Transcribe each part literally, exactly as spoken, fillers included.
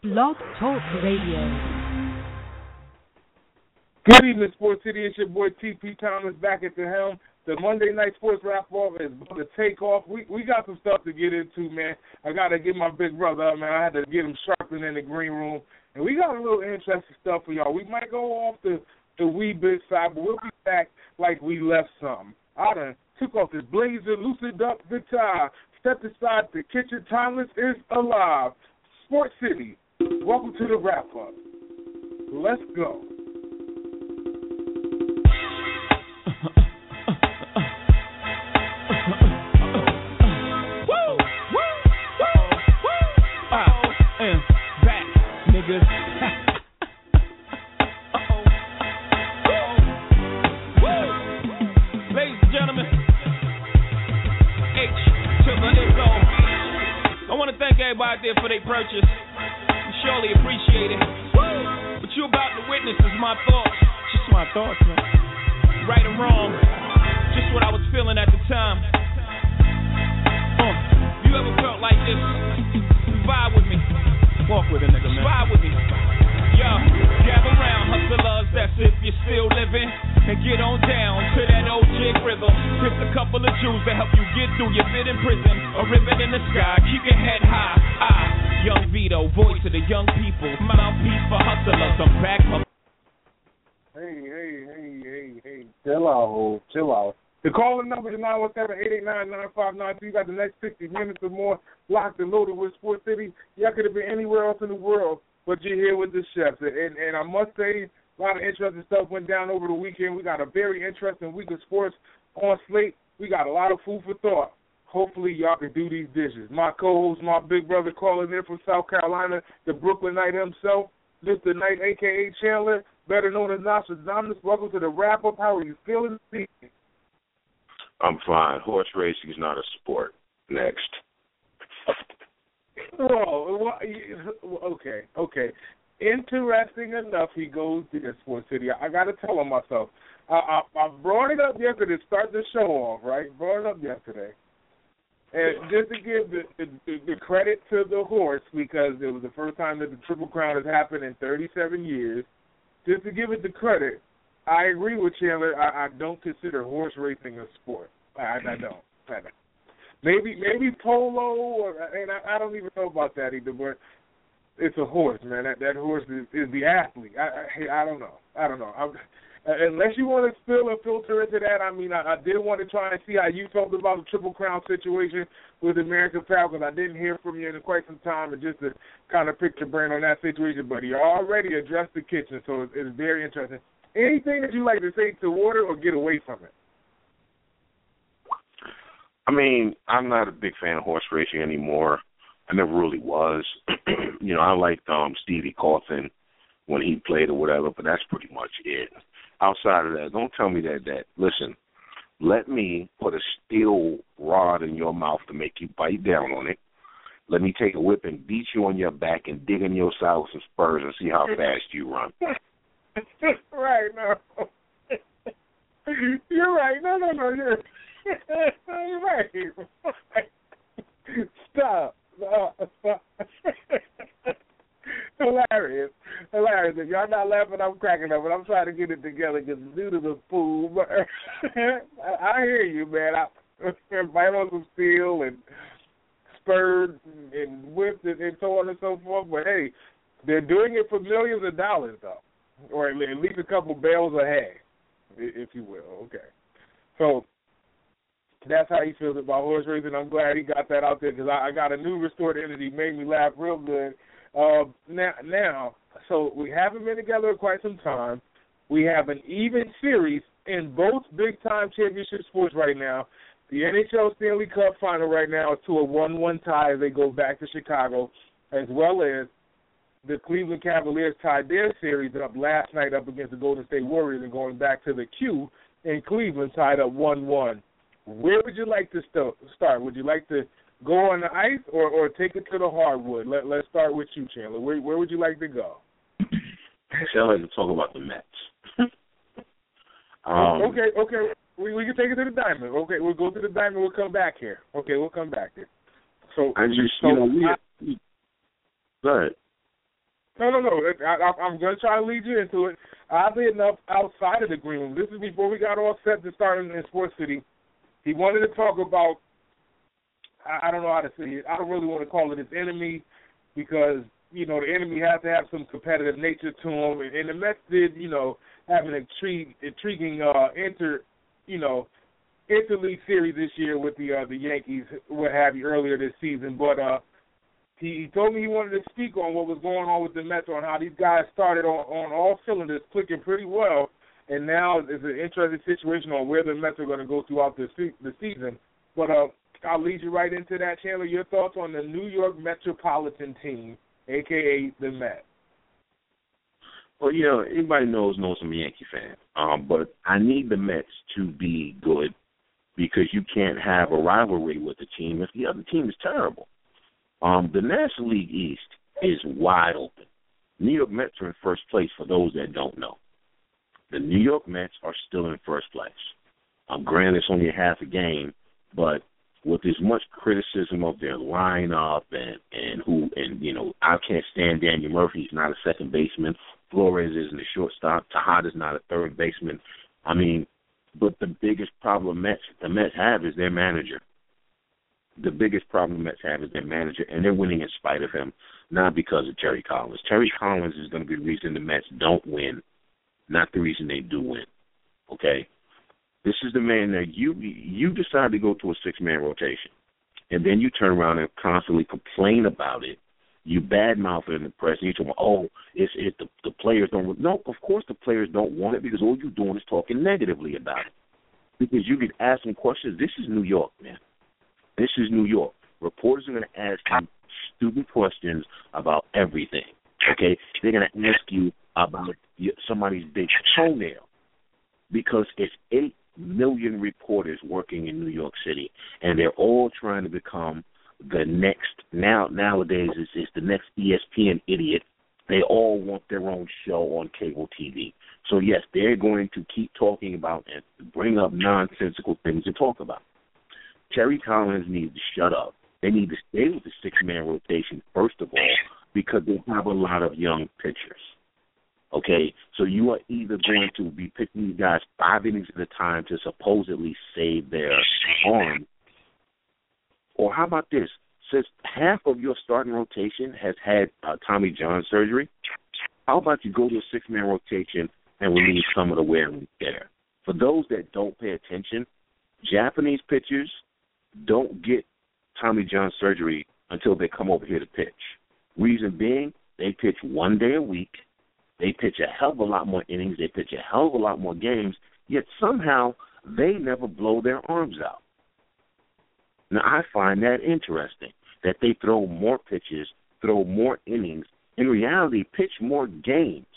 Blog Talk Radio. Good evening, Sports City. It's your boy T P Thomas back at the helm. The Monday Night Sports Wrap-Off is going to take off. We we got some stuff to get into, man. I got to get my big brother up, man. I had to get him sharpened in the green room. And we got a little interesting stuff for y'all. We might go off the, the wee bit side, but we'll be back like we left something. I done took off this blazer, loosened up the tie, stepped aside, the kitchen timeless is alive. Sports City, welcome to the wrap-up. Let's go. Everybody out there for their purchase. We surely appreciate it. What you about to witness is my thoughts. Just my thoughts, man. Right or wrong, just what I was feeling at the time. Uh, you ever felt like this? Vibe with me. Walk with a nigga, man. Vibe with me. Yo, gather round, hustlers, that's if you're still living. And get on down to that old jig rhythm. Here's a couple of Jews to help you get through your bit in prison. A ribbon in the sky, keep your head high. Ah, Young Vito, voice of the young people. Mouthpiece for hustlers, I'm back. Hey, hey, hey, hey, hey. Chill out, chill out. The calling number is nine one seven, eight eight nine, nine five nine two. You got the next sixty minutes or more locked and loaded with Sports City. Y'all could have been anywhere else in the world, but you're here with the chefs. And, and I must say, a lot of interesting stuff went down over the weekend. We got a very interesting week of sports on slate. We got a lot of food for thought. Hopefully, y'all can do these dishes. My co-host, my big brother calling in from South Carolina, the Brooklynite himself, Mister Knight, a k a. Chandler, better known as Nostradamus. Welcome to the wrap-up. How are you feeling? I'm fine. Horse racing is not a sport. Next. Oh, well, okay, okay. Interesting enough, he goes to the Sports City. I, I got to tell him myself. I, I, I brought it up yesterday to start the show off, right? Brought it up yesterday. And just to give the, the, the credit to the horse, because it was the first time that the Triple Crown has happened in thirty-seven years, just to give it the credit, I agree with Chandler. I, I don't consider horse racing a sport. I, I don't. I don't. Maybe maybe polo, or, and I, I don't even know about that either, but it's a horse, man. That that horse is, is the athlete. I, I I don't know. I don't know. I, unless you want to spill and filter into that, I mean, I, I did want to try and see how you felt about the Triple Crown situation with the American Falcons. I didn't hear from you in quite some time, and just to kind of pick your brain on that situation. But you already addressed the kitchen, so it's, it's very interesting. Anything that you like to say toward it or get away from it? I mean, I'm not a big fan of horse racing anymore. I never really was. You know, I liked um, Stevie Coffin when he played or whatever, but that's pretty much it. Outside of that, don't tell me that, that, listen, let me put a steel rod in your mouth to make you bite down on it. Let me take a whip and beat you on your back and dig in your side with some spurs and see how fast you run. Right, no. You're right. No, no, no, you're, you're right. Stop. Uh, hilarious, hilarious. If y'all not laughing, I'm cracking up, but I'm trying to get it together because due to the food. But I, I hear you, man. I bite on some steel and spurred and, and whipped and, and so on and so forth. But hey, they're doing it for millions of dollars, though, or at least a couple bales of hay, if you will. Okay, so. That's how he feels about horse racing. I'm glad he got that out there because I, I got a new restored entity. Made me laugh real good. Uh, now, now, so we haven't been together quite some time. We have an even series in both big-time championship sports right now. The N H L Stanley Cup final right now is to a one one tie as they go back to Chicago, as well as the Cleveland Cavaliers tied their series up last night up against the Golden State Warriors and going back to the Q in Cleveland tied up one one. Where would you like to st- start? Would you like to go on the ice or, or take it to the hardwood? Let, let's start with you, Chandler. Where, where would you like to go? Actually, I'd like to talk about the Mets. um, okay, okay. We, we can take it to the diamond. Okay, we'll go to the diamond. We'll come back here. Okay, we'll come back here. So I just, so you know, we, I, we go ahead. No, no, no. I, I, I'm going to try to lead you into it. Oddly enough, outside of the green room, this is before we got all set to start in, in Sports City. He wanted to talk about, I, I don't know how to say it. I don't really want to call it his enemy because, you know, the enemy has to have some competitive nature to him. And, and the Mets did, you know, have an intrigue, intriguing uh, inter, you know, interleague series this year with the uh, the Yankees, what have you, earlier this season. But uh, he, he told me he wanted to speak on what was going on with the Mets, on how these guys started on, on all cylinders, clicking pretty well, and now it's an interesting situation on where the Mets are going to go throughout the, se- the season. But uh, I'll lead you right into that, Chandler. Your thoughts on the New York Metropolitan team, a k a the Mets? Well, you know, anybody knows knows I'm a Yankee fan, um, but I need the Mets to be good because you can't have a rivalry with the team if the other team is terrible. Um, the National League East is wide open. New York Mets are in first place for those that don't know. The New York Mets are still in first place. Um, granted, it's only a half a game, but with as much criticism of their lineup and, and who, and, you know, I can't stand Daniel Murphy. He's not a second baseman. Flores isn't a shortstop. Tejada's not a third baseman. I mean, but the biggest problem Mets, the Mets have is their manager. The biggest problem the Mets have is their manager, and they're winning in spite of him, not because of Terry Collins. Terry Collins is going to be the reason the Mets don't win, not the reason they do win. Okay? This is the man that you you decide to go to a six-man rotation, and then you turn around and constantly complain about it. You badmouth it in the press, and you talk about, oh, it's it the, the players don't. No, of course the players don't want it because all you're doing is talking negatively about it. Because you get asking questions. This is New York, man. This is New York. Reporters are going to ask you stupid questions about everything, okay? They're going to ask you about somebody's big toenail because it's eight million reporters working in New York City, and they're all trying to become the next, now nowadays it's, it's the next E S P N idiot. They all want their own show on cable T V. So, yes, they're going to keep talking about and bring up nonsensical things to talk about. Terry Collins needs to shut up. They need to stay with the six-man rotation, first of all, because they have a lot of young pitchers. Okay? So you are either going to be pitching these guys five innings at a time to supposedly save their arm, or how about this? Since half of your starting rotation has had uh, Tommy John surgery, how about you go to a six-man rotation and relieve some of the wear and tear? For those that don't pay attention, Japanese pitchers don't get Tommy John surgery until they come over here to pitch. Reason being, they pitch one day a week. They pitch a hell of a lot more innings. They pitch a hell of a lot more games, yet somehow they never blow their arms out. Now, I find that interesting, that they throw more pitches, throw more innings, in reality pitch more games,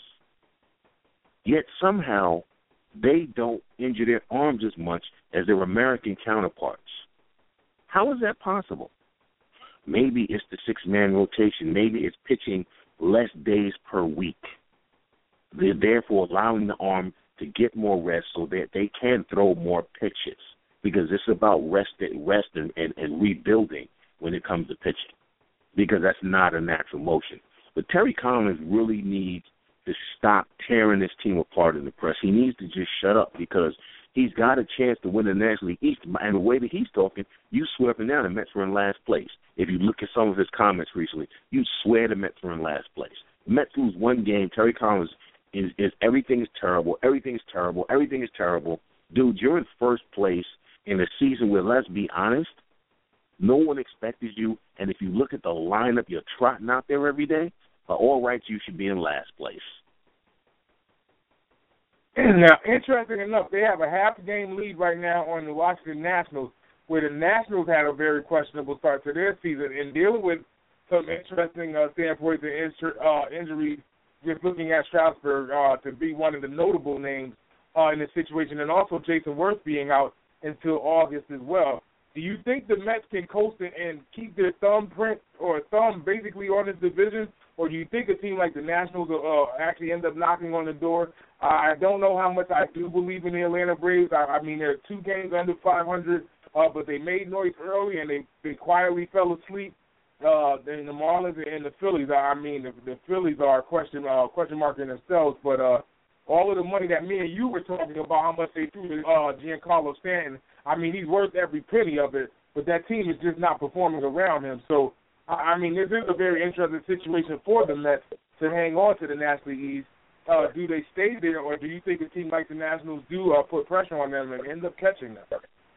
yet somehow they don't injure their arms as much as their American counterparts. How is that possible? Maybe it's the six-man rotation. Maybe it's pitching less days per week. They're therefore allowing the arm to get more rest so that they can throw more pitches, because it's about rest, rest and, and, and rebuilding when it comes to pitching, because that's not a natural motion. But Terry Collins really needs to stop tearing this team apart in the press. He needs to just shut up, because he's got a chance to win the National League East. And the way that he's talking, you swear up and down the Mets were in last place. If you look at some of his comments recently, you swear the Mets were in last place. The Mets lose one game, Terry Collins is, is everything is terrible, everything is terrible, everything is terrible. Dude, you're in first place in a season where, let's be honest, no one expected you. And if you look at the lineup you're trotting out there every day, by all rights, you should be in last place. Now, interesting enough, they have a half-game lead right now on the Washington Nationals, where the Nationals had a very questionable start to their season and dealing with some interesting uh, standpoints and uh, injuries, just looking at Strasburg uh, to be one of the notable names uh, in this situation, and also Jason Worth being out until August as well. Do you think the Mets can coast and keep their thumbprint or thumb basically on this division, or do you think a team like the Nationals will uh, actually end up knocking on the door? Uh, I don't know how much I do believe in the Atlanta Braves. I, I mean, they're two games under five hundred, uh, but they made noise early and they, they quietly fell asleep. uh, and the Marlins and the Phillies are, I mean, the, the Phillies are question uh, question mark in themselves, but uh, all of the money that me and you were talking about, how much they threw to uh, Giancarlo Stanton, I mean, he's worth every penny of it, but that team is just not performing around him. So, I, I mean, this is a very interesting situation for the Mets to hang on to the National League East. Uh, do they stay there, or do you think a team like the Nationals do uh, put pressure on them and end up catching them?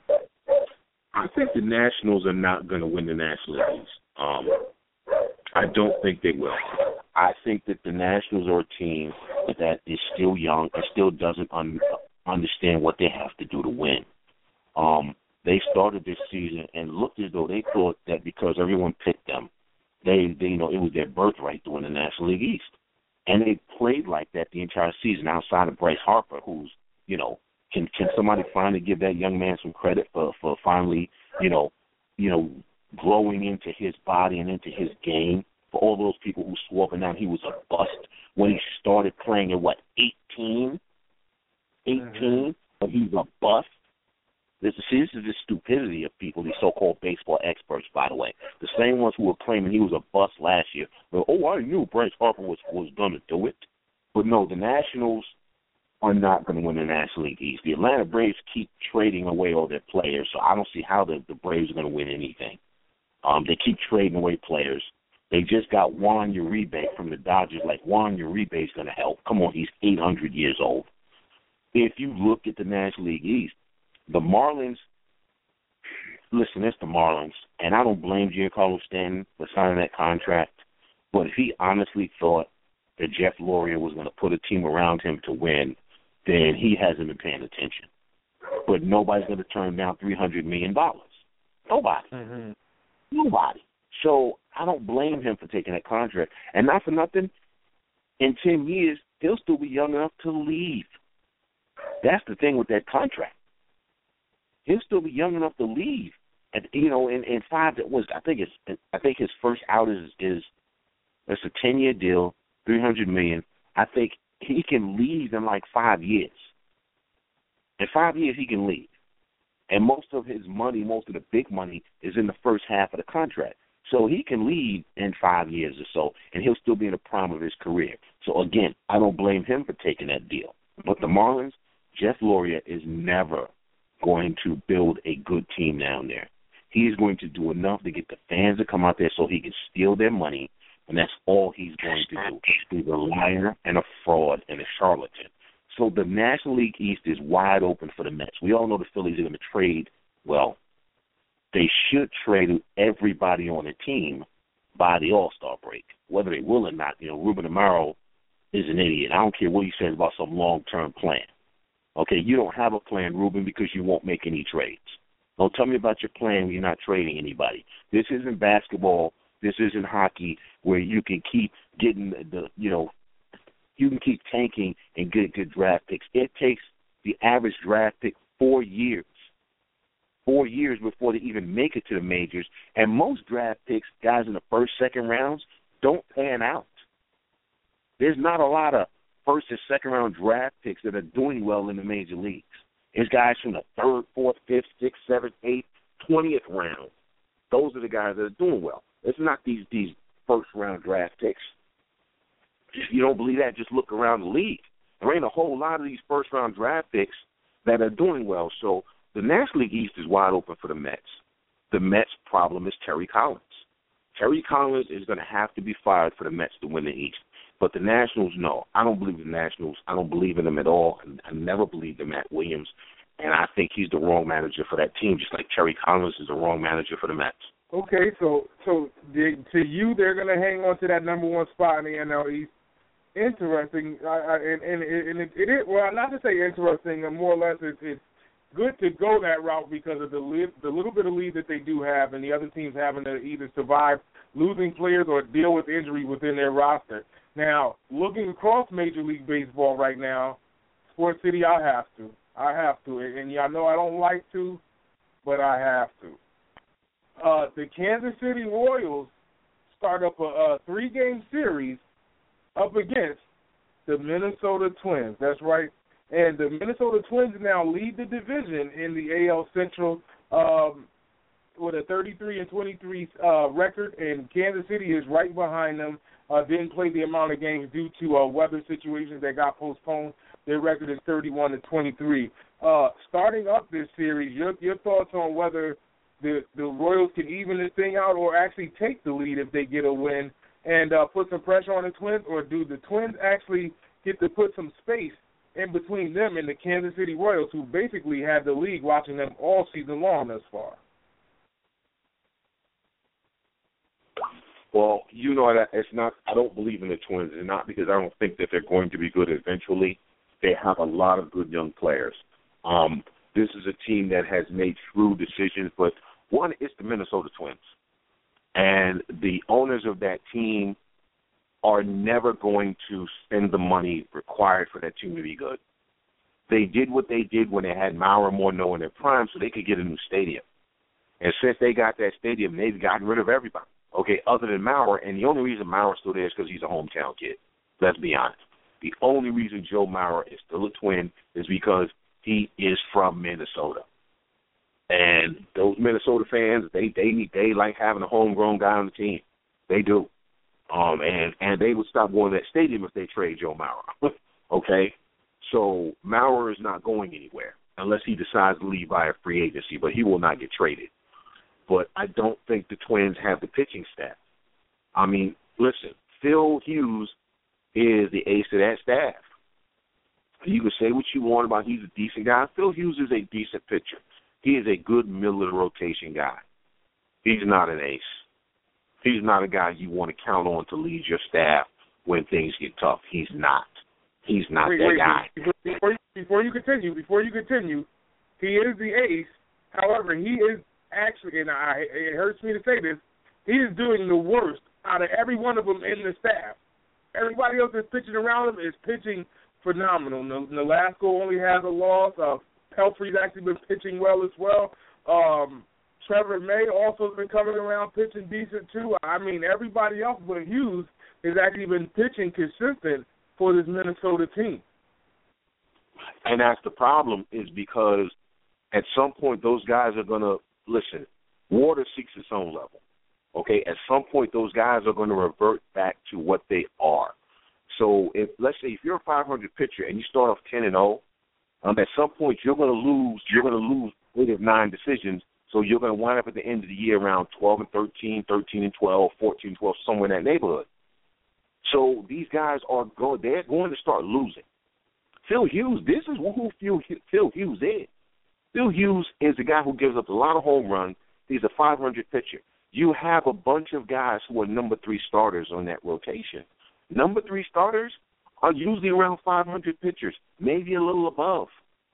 I think the Nationals are not going to win the National League East. Um, I don't think they will. I think that the Nationals are a team that is still young and still doesn't un- understand what they have to do to win. Um, they started this season and looked as though they thought that because everyone picked them, they, they you know, it was their birthright to win the National League East. And they played like that the entire season outside of Bryce Harper, who's, you know, can can somebody finally give that young man some credit for, for finally, you know, you know, growing into his body and into his game? For all those people who swore up and down he was a bust when he started playing at, what, eighteen? eighteen? Mm-hmm. But he's a bust? This, see, this is the stupidity of people, these so-called baseball experts, by the way. The same ones who were claiming he was a bust last year. But, oh, I knew Bryce Harper was, was going to do it. But, no, the Nationals are not going to win the National League East. The Atlanta Braves keep trading away all their players, so I don't see how the, the Braves are going to win anything. Um, they keep trading away players. They just got Juan Uribe from the Dodgers. Like, Juan Uribe is going to help. Come on, he's eight hundred years old. If you look at the National League East, the Marlins, listen, it's the Marlins, and I don't blame Giancarlo Stanton for signing that contract, but if he honestly thought that Jeff Luria was going to put a team around him to win, then he hasn't been paying attention. But nobody's going to turn down three hundred million dollars. Nobody. Mm-hmm. Nobody. So I don't blame him for taking that contract. And not for nothing, in ten years, he'll still be young enough to leave. That's the thing with that contract. He'll still be young enough to leave. And, you know, in, in five, that was, I think it's, I think his first out is, is it's a ten-year deal, three hundred million dollars. I think he can leave in like five years. In five years, he can leave. And most of his money, most of the big money, is in the first half of the contract. So he can leave in five years or so, and he'll still be in the prime of his career. So, again, I don't blame him for taking that deal. But the Marlins, Jeff Luria is never going to build a good team down there. He is going to do enough to get the fans to come out there so he can steal their money, and that's all he's going to do. He's a liar and a fraud and a charlatan. So the National League East is wide open for the Mets. We all know the Phillies are going to trade, well, they should trade everybody on the team by the All-Star break, whether they will or not. You know, Ruben Amaro is an idiot. I don't care what he says about some long-term plan. Okay, you don't have a plan, Ruben, because you won't make any trades. Don't tell me about your plan when you're not trading anybody. This isn't basketball. This isn't hockey where you can keep getting the, the you know, you can keep tanking and get good draft picks. It takes the average draft pick four years, four years before they even make it to the majors. And most draft picks, guys in the first, second rounds, don't pan out. There's not a lot of first and second round draft picks that are doing well in the major leagues. It's guys from the third, fourth, fifth, sixth, seventh, eighth, twentieth round. Those are the guys that are doing well. It's not these these first round draft picks. If you don't believe that, just look around the league. There ain't a whole lot of these first round draft picks that are doing well. So the National League East is wide open for the Mets. The Mets' problem is Terry Collins. Terry Collins is going to have to be fired for the Mets to win the East. But the Nationals, no. I don't believe in the Nationals. I don't believe in them at all. I never believed in Matt Williams. And I think he's the wrong manager for that team, just like Terry Collins is the wrong manager for the Mets. Okay, so so they, to you, they're going to hang on to that number one spot in the N L East. Interesting. I, I, and and, and it, it is, well, not to say interesting, and more or less it's, it's good to go that route because of the lead, the little bit of lead that they do have, and the other teams having to either survive losing players or deal with injury within their roster. Now, looking across Major League Baseball right now, Sports City, I have to. I have to. And y'all know I don't like to, but I have to. Uh, the Kansas City Royals start up a, a three-game series up against the Minnesota Twins. That's right. And the Minnesota Twins now lead the division in the A L Central. Um, with a thirty-three and twenty-three uh, record, and Kansas City is right behind them. Uh, didn't play the amount of games due to uh, weather situations that got postponed. Their record is thirty-one and twenty-three. Uh, starting up this series, your your thoughts on whether the the Royals can even this thing out or actually take the lead if they get a win and uh, put some pressure on the Twins, or do the Twins actually get to put some space in between them and the Kansas City Royals, who basically had the league watching them all season long thus far? Well, you know that it's not. I don't believe in the Twins. It's not because I don't think that they're going to be good eventually. They have a lot of good young players. Um, this is a team that has made shrewd decisions, but one is the Minnesota Twins. And the owners of that team are never going to spend the money required for that team to be good. They did what they did when they had Mauer and Morneau in their prime so they could get a new stadium. And since they got that stadium, they've gotten rid of everybody, okay, other than Mauer. And the only reason Mauer's still there is because he's a hometown kid. Let's be honest. The only reason Joe Mauer is still a Twin is because he is from Minnesota. And those Minnesota fans, they they need they like having a homegrown guy on the team. They do. Um, and, and they would stop going to that stadium if they trade Joe Mauer. Okay? So Mauer is not going anywhere unless he decides to leave via free agency, but he will not get traded. But I don't think the Twins have the pitching staff. I mean, listen, Phil Hughes is the ace of that staff. You can say what you want about he's a decent guy. Phil Hughes is a decent pitcher. He is a good middle of the rotation guy. He's not an ace. He's not a guy you want to count on to lead your staff when things get tough. He's not. He's not wait, that wait, guy. Before you, before you continue, before you continue, he is the ace. However, he is actually, and I, it hurts me to say this, he is doing the worst out of every one of them in the staff. Everybody else that's pitching around him is pitching phenomenal. Nolasco only has a loss. Uh, Pelfrey's actually been pitching well as well. Um, Trevor May also has been coming around pitching decent too. I mean, everybody else but Hughes has actually been pitching consistent for this Minnesota team. And that's the problem, is because at some point those guys are going to, listen, water seeks its own level. Okay, at some point those guys are going to revert back to what they are. So if, let's say, if you're a five hundred pitcher and you start off ten and oh, um, at some point you're going to lose. You're going to lose eight of nine decisions. So you're going to wind up at the end of the year around twelve and thirteen, thirteen and twelve, fourteen and twelve, somewhere in that neighborhood. So these guys are going. They're going to start losing. Phil Hughes. This is who Phil, Phil Hughes is. Phil Hughes is the guy who gives up a lot of home runs. He's a five hundred pitcher. You have a bunch of guys who are number three starters on that rotation. Number three starters are usually around five hundred pitchers, maybe a little above.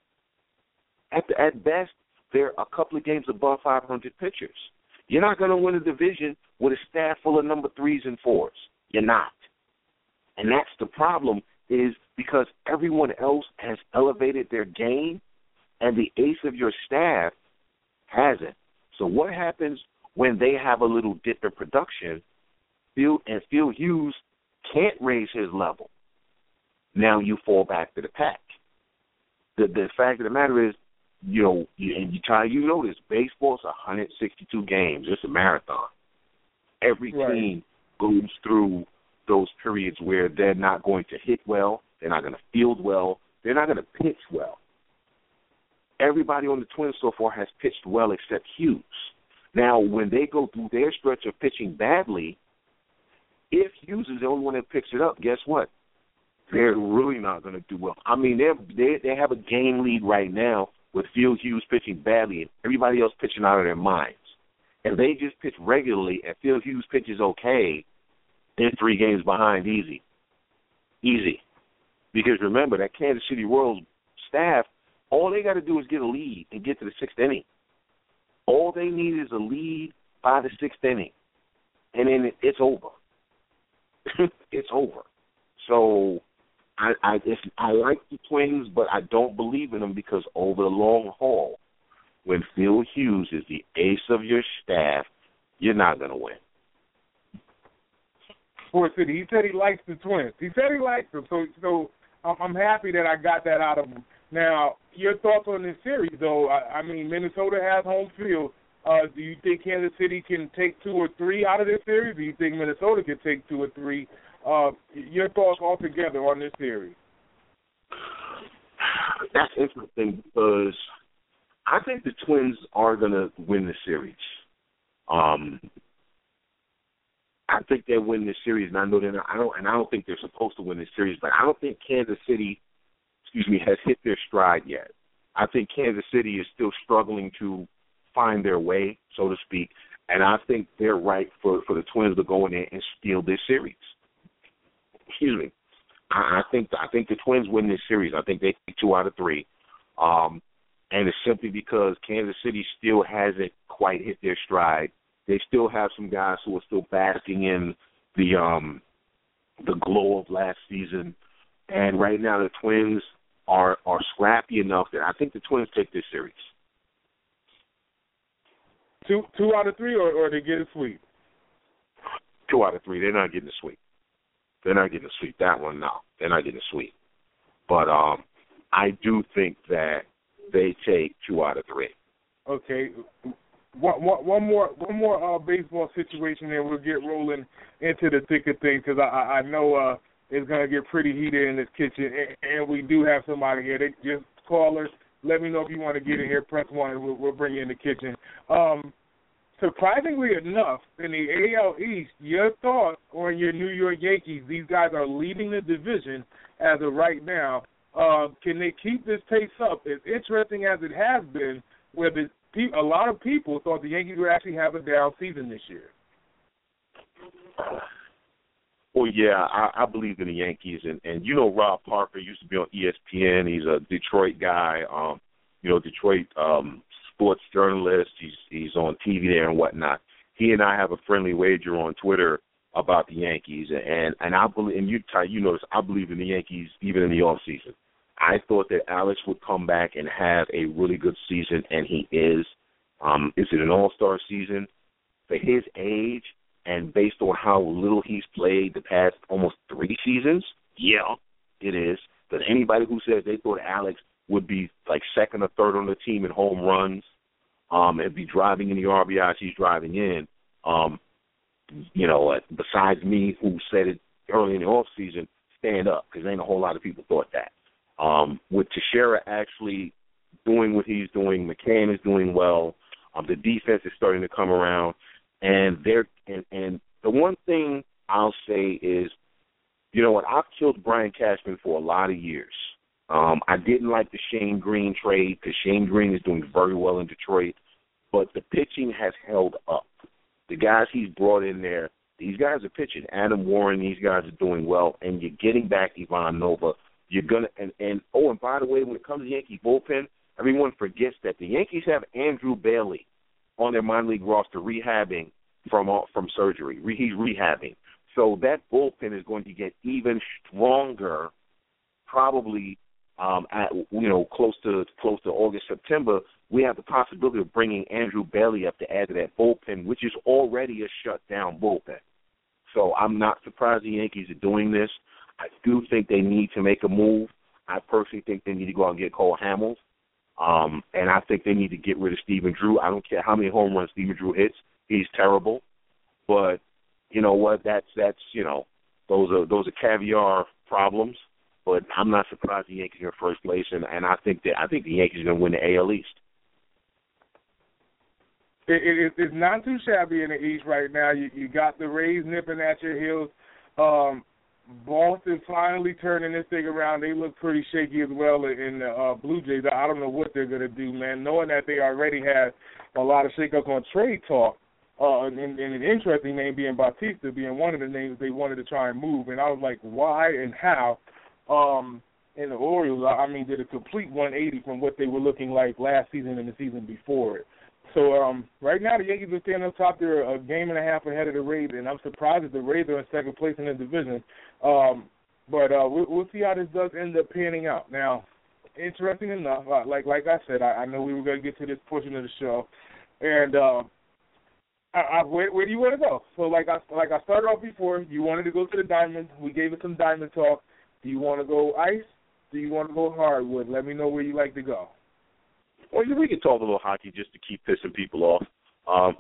At the, at best, they're a couple of games above five hundred pitchers. You're not going to win a division with a staff full of number threes and fours. You're not. And that's the problem, is because everyone else has elevated their game and the ace of your staff hasn't. So what happens when they have a little dip in production? Phil and Phil Hughes can't raise his level. Now you fall back to the pack. The the fact of the matter is, you know, you, and you try, you know this, baseball's one hundred sixty-two games. It's a marathon. Every right. team goes through those periods where they're not going to hit well, they're not going to field well, they're not going to pitch well. Everybody on the Twins so far has pitched well except Hughes. Now, when they go through their stretch of pitching badly, if Hughes is the only one that picks it up, guess what? They're really not going to do well. I mean, they're, they they have a game lead right now with Phil Hughes pitching badly and everybody else pitching out of their minds. And they just pitch regularly and Phil Hughes pitches okay, they're three games behind easy. Easy. Because remember, that Kansas City Royals staff, all they got to do is get a lead and get to the sixth inning. All they need is a lead by the sixth inning, and then it, it's over. It's over. So I I, it's, I like the Twins, but I don't believe in them because over the long haul, when Phil Hughes is the ace of your staff, you're not going to win. Sports City, he said he likes the Twins. He said he likes them, so so I'm happy that I got that out of him. Now, your thoughts on this series, though? I, I mean, Minnesota has home field. Uh, do you think Kansas City can take two or three out of this series? Do you think Minnesota can take two or three? Uh, your thoughts altogether on this series? That's interesting because I think the Twins are going to win the series. Um, I think they win this series, and I know they're not, I don't, and I don't think they're supposed to win this series. But I don't think Kansas City, excuse me, has hit their stride yet. I think Kansas City is still struggling to find their way, so to speak, and I think they're right for, for the Twins to go in there and steal this series. Excuse me. I, I think I think the Twins win this series. I think they take two out of three, um, and it's simply because Kansas City still hasn't quite hit their stride. They still have some guys who are still basking in the um, the glow of last season, and right now the Twins are are scrappy enough that I think the Twins take this series. Two two out of three, or, or they get a sweep? Two out of three. They're not getting a sweep. They're not getting a sweep. That one, no. They're not getting a sweep. But um, I do think that they take two out of three. Okay. One, one, one more one more uh, baseball situation, and we'll get rolling into the thick of things because I, I know uh, it's going to get pretty heated in this kitchen, and, and we do have somebody here. They just callers. Let me know if you want to get in here. Press one, and we'll, we'll bring you in the kitchen. Um, surprisingly enough, in the A L East, your thoughts on your New York Yankees? These guys are leading the division as of right now. Uh, can they keep this pace up? As interesting as it has been, where the, a lot of people thought the Yankees would actually have a down season this year. Well, yeah, I, I believe in the Yankees, and, and you know Rob Parker used to be on E S P N. He's a Detroit guy, um, you know, Detroit um, sports journalist. He's he's on T V there and whatnot. He and I have a friendly wager on Twitter about the Yankees, and and I believe, and you Ty, you notice I believe in the Yankees even in the off season. I thought that Alex would come back and have a really good season, and he is. Um, is it an all-star season for his age? And based on how little he's played the past almost three seasons, yeah, it is. But anybody who says they thought Alex would be like second or third on the team in home runs, um, and be driving in the R B Is he's driving in, um, you know, uh, besides me who said it early in the off season, stand up, because ain't a whole lot of people thought that. Um, with Teixeira actually doing what he's doing, McCann is doing well. Um, the defense is starting to come around. And they're and, and the one thing I'll say is, you know what, I've killed Brian Cashman for a lot of years. Um, I didn't like the Shane Green trade because Shane Green is doing very well in Detroit, but the pitching has held up. The guys he's brought in there, these guys are pitching. Adam Warren, these guys are doing well, and you're getting back Ivan Nova. You're gonna and, and oh, and by the way, when it comes to Yankee bullpen, everyone forgets that the Yankees have Andrew Bailey on their minor league roster rehabbing from uh, from surgery. Re- he's rehabbing. So that bullpen is going to get even stronger probably um, at, you know, close to close to August, September. We have the possibility of bringing Andrew Bailey up to add to that bullpen, which is already a shut-down bullpen. So I'm not surprised the Yankees are doing this. I do think they need to make a move. I personally think they need to go out and get Cole Hamels. Um, and I think they need to get rid of Stephen Drew. I don't care how many home runs Stephen Drew hits. He's terrible. But you know what? That's, that's you know, those are those are caviar problems. But I'm not surprised the Yankees are in first place, and, and I think that I think the Yankees are going to win the A L East. It, it, it's not too shabby in the East right now. You, you got the Rays nipping at your heels. Um, Boston finally turning this thing around. They look pretty shaky as well in the uh, Blue Jays. I don't know what they're going to do, man, knowing that they already had a lot of shakeups on trade talk. Uh, and, and an interesting name being Bautista, being one of the names they wanted to try and move. And I was like, why and how? Um, and the Orioles, I mean, did a complete one eighty from what they were looking like last season and the season before it. So um, right now the Yankees are standing up top. They're a game and a half ahead of the Rays, and I'm surprised that the Rays are in second place in the division. Um, but uh, we'll, we'll see how this does end up panning out. Now, interesting enough, uh, like like I said, I, I know we were going to get to this portion of the show, and uh, I, I, where, where do you want to go? So like I like I started off before, you wanted to go to the Diamond. We gave it some Diamond talk. Do you want to go ice? Do you want to go hardwood? Let me know where you like to go. Well, we can talk a little hockey just to keep pissing people off. Um,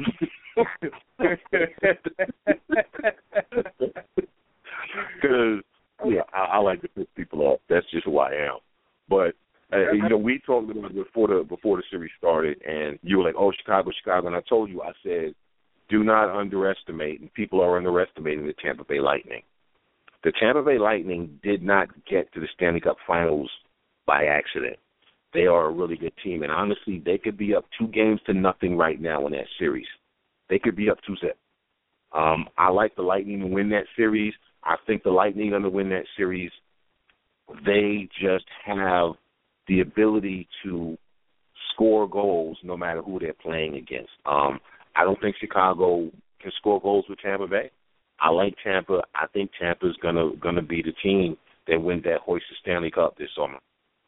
because yeah, I, I like to piss people off. That's just who I am. But uh, you know, we talked about it before the before the series started, and you were like, "Oh, Chicago, Chicago," and I told you, I said, "Do not underestimate." And people are underestimating the Tampa Bay Lightning. The Tampa Bay Lightning did not get to the Stanley Cup Finals by accident. They are a really good team, and honestly, they could be up two games to nothing right now in that series. They could be up two zip. Um, I like the Lightning to win that series. I think the Lightning are going to win that series. They just have the ability to score goals no matter who they're playing against. Um, I don't think Chicago can score goals with Tampa Bay. I like Tampa. I think Tampa's gonna gonna be the team that wins that hoist the Stanley Cup this summer.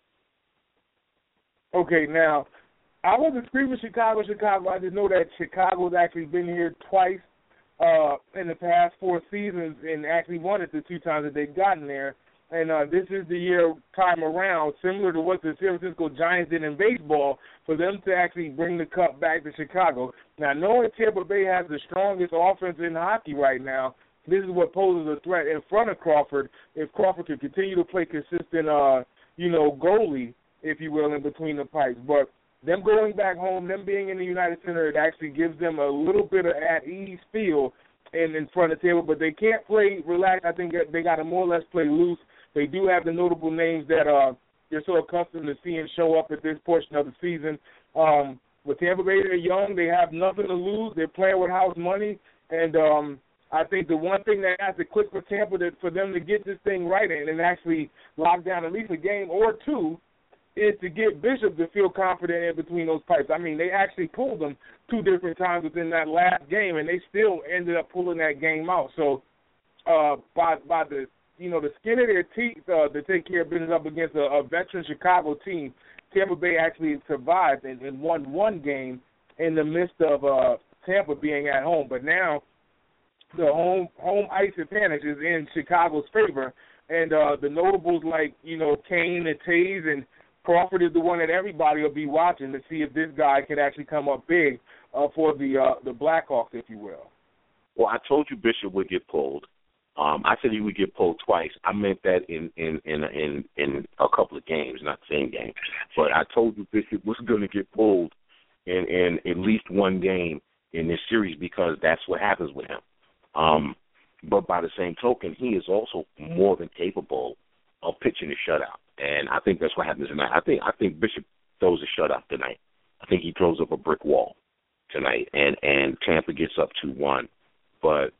Okay, now I wasn't screaming Chicago, Chicago. I just know that Chicago's actually been here twice uh, in the past four seasons and actually won it the two times that they've gotten there. And uh, this is the year time around, similar to what the San Francisco Giants did in baseball, for them to actually bring the cup back to Chicago. Now, knowing Tampa Bay has the strongest offense in hockey right now, this is what poses a threat in front of Crawford. If Crawford can continue to play consistent, uh, you know, goalie, if you will, in between the pipes. But them going back home, them being in the United Center, it actually gives them a little bit of at-ease feel in, in front of the table. But they can't play relaxed. I think they got to more or less play loose. They do have the notable names that uh, you're so accustomed to seeing show up at this portion of the season. Um, with Tampa Bay, they're young. They have nothing to lose. They're playing with house money. And um, I think the one thing that has to click for Tampa to, for them to get this thing right and, and actually lock down at least a game or two is to get Bishop to feel confident in between those pipes. I mean, they actually pulled them two different times within that last game, and they still ended up pulling that game out. So uh, by by the you know the skin of their teeth uh, to take care of business up against a, a veteran Chicago team, Tampa Bay actually survived and, and won one game in the midst of uh, Tampa being at home. But now the home home ice advantage is in Chicago's favor, and uh, the notables like you know Kane and Taves and Crawford is the one that everybody will be watching to see if this guy can actually come up big uh, for the uh, the Blackhawks, if you will. Well, I told you Bishop would get pulled. Um, I said he would get pulled twice. I meant that in in in in, in a couple of games, not the same game. But I told you Bishop was going to get pulled in, in at least one game in this series because that's what happens with him. Um, but by the same token, he is also more than capable of pitching a shutout. And I think that's what happens tonight. I think I think Bishop throws a shutout tonight. I think he throws up a brick wall tonight, and, and Tampa gets up two one. But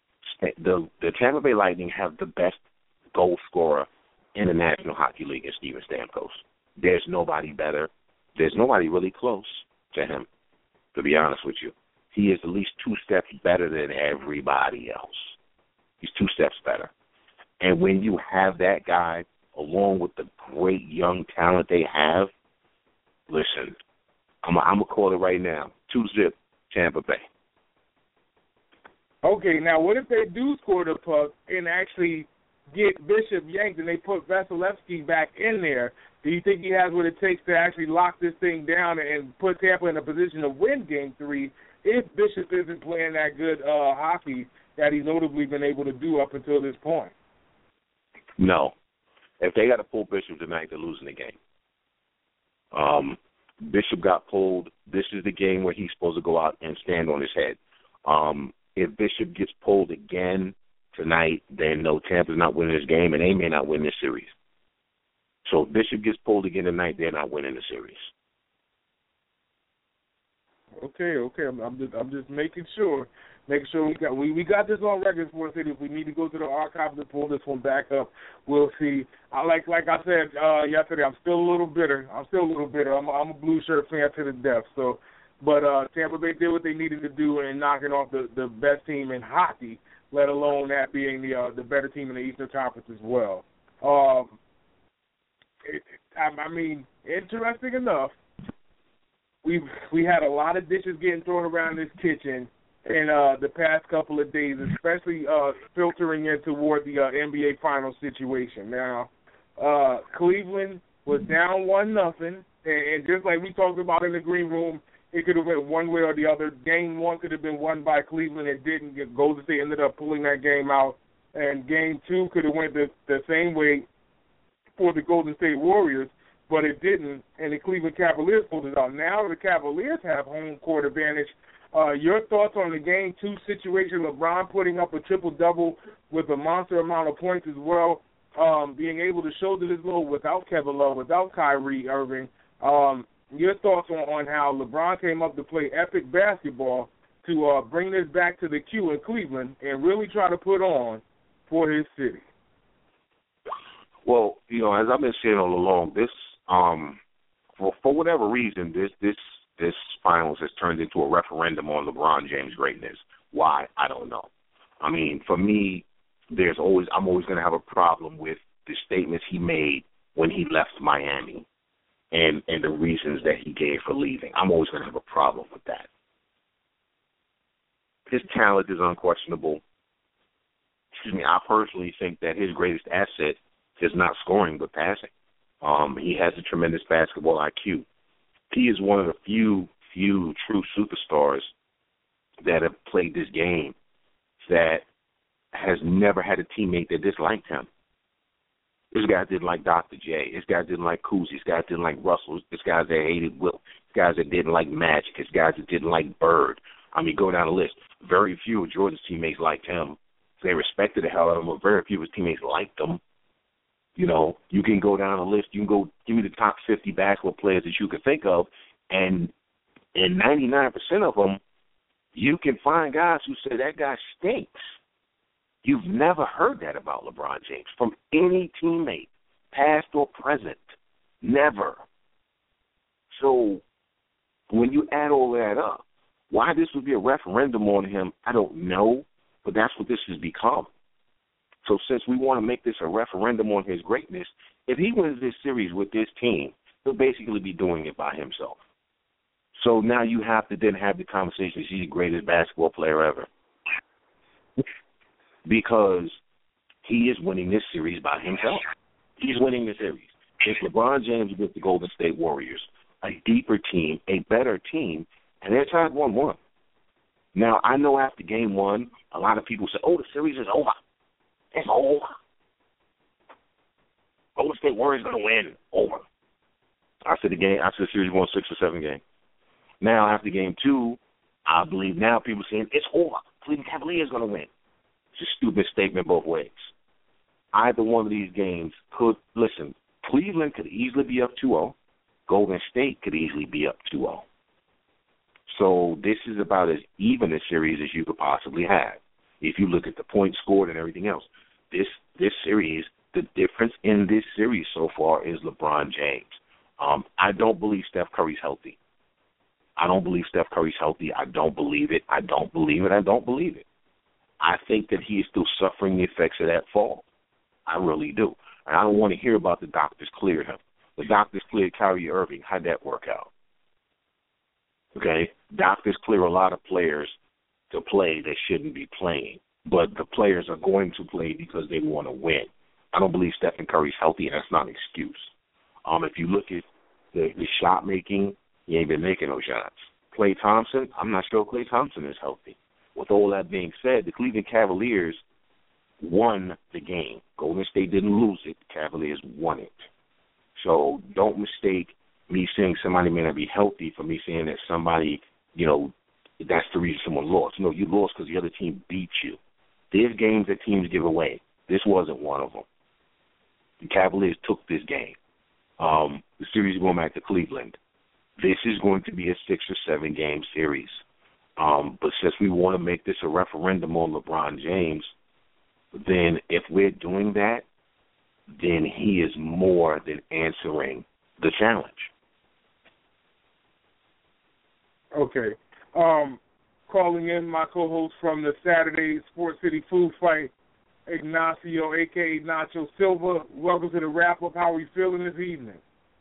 the the Tampa Bay Lightning have the best goal scorer in the National Hockey League in Steven Stamkos. There's nobody better. There's nobody really close to him, to be honest with you. He is at least two steps better than everybody else. He's two steps better. And when you have that guy, along with the great young talent they have, listen, I'm going to call it right now. Two-zip, Tampa Bay. Okay, now what if they do score the puck and actually get Bishop yanked and they put Vasilevsky back in there? Do you think he has what it takes to actually lock this thing down and put Tampa in a position to win Game three if Bishop isn't playing that good uh, hockey that he's notably been able to do up until this point? No. If they got to pull Bishop tonight, they're losing the game. Um, Bishop got pulled. This is the game where he's supposed to go out and stand on his head. Um, if Bishop gets pulled again tonight, then no, Tampa's not winning this game, and they may not win this series. So if Bishop gets pulled again tonight, they're not winning the series. Okay, okay. I'm, I'm just, I'm just making sure, making sure we got, we, we got this on record for City. If we need to go to the archives and pull this one back up, we'll see. I like, like I said uh, yesterday, I'm still a little bitter. I'm still a little bitter. I'm, I'm a blue shirt fan to the death. So, but uh, Tampa Bay did what they needed to do in knocking off the, the best team in hockey, let alone that being the uh, the better team in the Eastern Conference as well. Um, it, I, I mean, interesting enough. We we had a lot of dishes getting thrown around this kitchen in uh, the past couple of days, especially uh, filtering in toward the uh, N B A Finals situation. Now, uh, Cleveland was down one nothing, and, and just like we talked about in the green room, It could have went one way or the other. Game one could have been won by Cleveland. It didn't. Golden State ended up pulling that game out. And game two could have went the, the same way for the Golden State Warriors, but it didn't, and the Cleveland Cavaliers pulled it out. Now the Cavaliers have home court advantage. Uh, your thoughts on the game two situation, LeBron putting up a triple-double with a monster amount of points as well, um, being able to shoulder this load without Kevin Love, without Kyrie Irving. Um, your thoughts on, on how LeBron came up to play epic basketball to uh, bring this back to the Q in Cleveland and really try to put on for his city? Well, you know, as I've been saying all along, this, um, for, for whatever reason, this this this finals has turned into a referendum on LeBron James' greatness. Why? I don't know. I mean, for me, there's always I'm always going to have a problem with the statements he made when he left Miami, and and the reasons that he gave for leaving. I'm always going to have a problem with that. His talent is unquestionable. Excuse me, I personally think that his greatest asset is not scoring but passing. Um, he has a tremendous basketball I Q. He is one of the few, few true superstars that have played this game that has never had a teammate that disliked him. This guy didn't like Doctor J. This guy didn't like Kuz. This guy didn't like Russell. This guy that hated Wilt. This guys that didn't like Magic. This guys that didn't like Bird. I mean, go down the list. Very few of Jordan's teammates liked him. They respected the hell out of him, but very few of his teammates liked him. You know, you can go down the list. You can go give me the top fifty basketball players that you can think of, and in ninety-nine percent of them, you can find guys who say that guy stinks. You've never heard that about LeBron James from any teammate, past or present. Never. So when you add all that up, why this would be a referendum on him, I don't know. But that's what this has become. So since we want to make this a referendum on his greatness, if he wins this series with this team, he'll basically be doing it by himself. So now you have to then have the conversation, is he the greatest basketball player ever? Because he is winning this series by himself. He's winning the series. It's LeBron James with the Golden State Warriors, a deeper team, a better team, and they're tied one one. Now, I know after game one, a lot of people say, oh, the series is over. It's over. Golden State Warriors going to win. Over. I said the game, I said the series won six or seven games. Now, after game two, I believe now people are saying it's over. Cleveland Cavaliers going to win. It's a stupid statement both ways. Either one of these games could, listen, Cleveland could easily be up two oh. Golden State could easily be up two oh. So this is about as even a series as you could possibly have. If you look at the points scored and everything else, this this series, the difference in this series so far is LeBron James. Um, I don't believe Steph Curry's healthy. I don't believe Steph Curry's healthy. I don't believe it. I don't believe it. I don't believe it. I think that he is still suffering the effects of that fall. I really do. And I don't want to hear about the doctors cleared him. The doctors cleared Kyrie Irving. How'd that work out? Okay, doctors clear a lot of players to play that shouldn't be playing, but the players are going to play because they want to win. I don't believe Stephen Curry's healthy, and that's not an excuse. Um, if you look at the, the shot making, he ain't been making no shots. Klay Thompson, I'm not sure Klay Thompson is healthy. With all that being said, the Cleveland Cavaliers won the game. Golden State didn't lose it. The Cavaliers won it. So don't mistake me saying somebody may not be healthy for me saying that somebody, you know, that's the reason someone lost. No, you lost because the other team beat you. There's games that teams give away. This wasn't one of them. The Cavaliers took this game. Um, the series going back to Cleveland. This is going to be a six or seven game series. Um, but since we want to make this a referendum on LeBron James, then if we're doing that, then he is more than answering the challenge. Okay. Um, calling in my co-host from the Saturday Sports City Food Fight, Ignacio, a k a. Nacho Silva. Welcome to the wrap-up. How are you feeling this evening?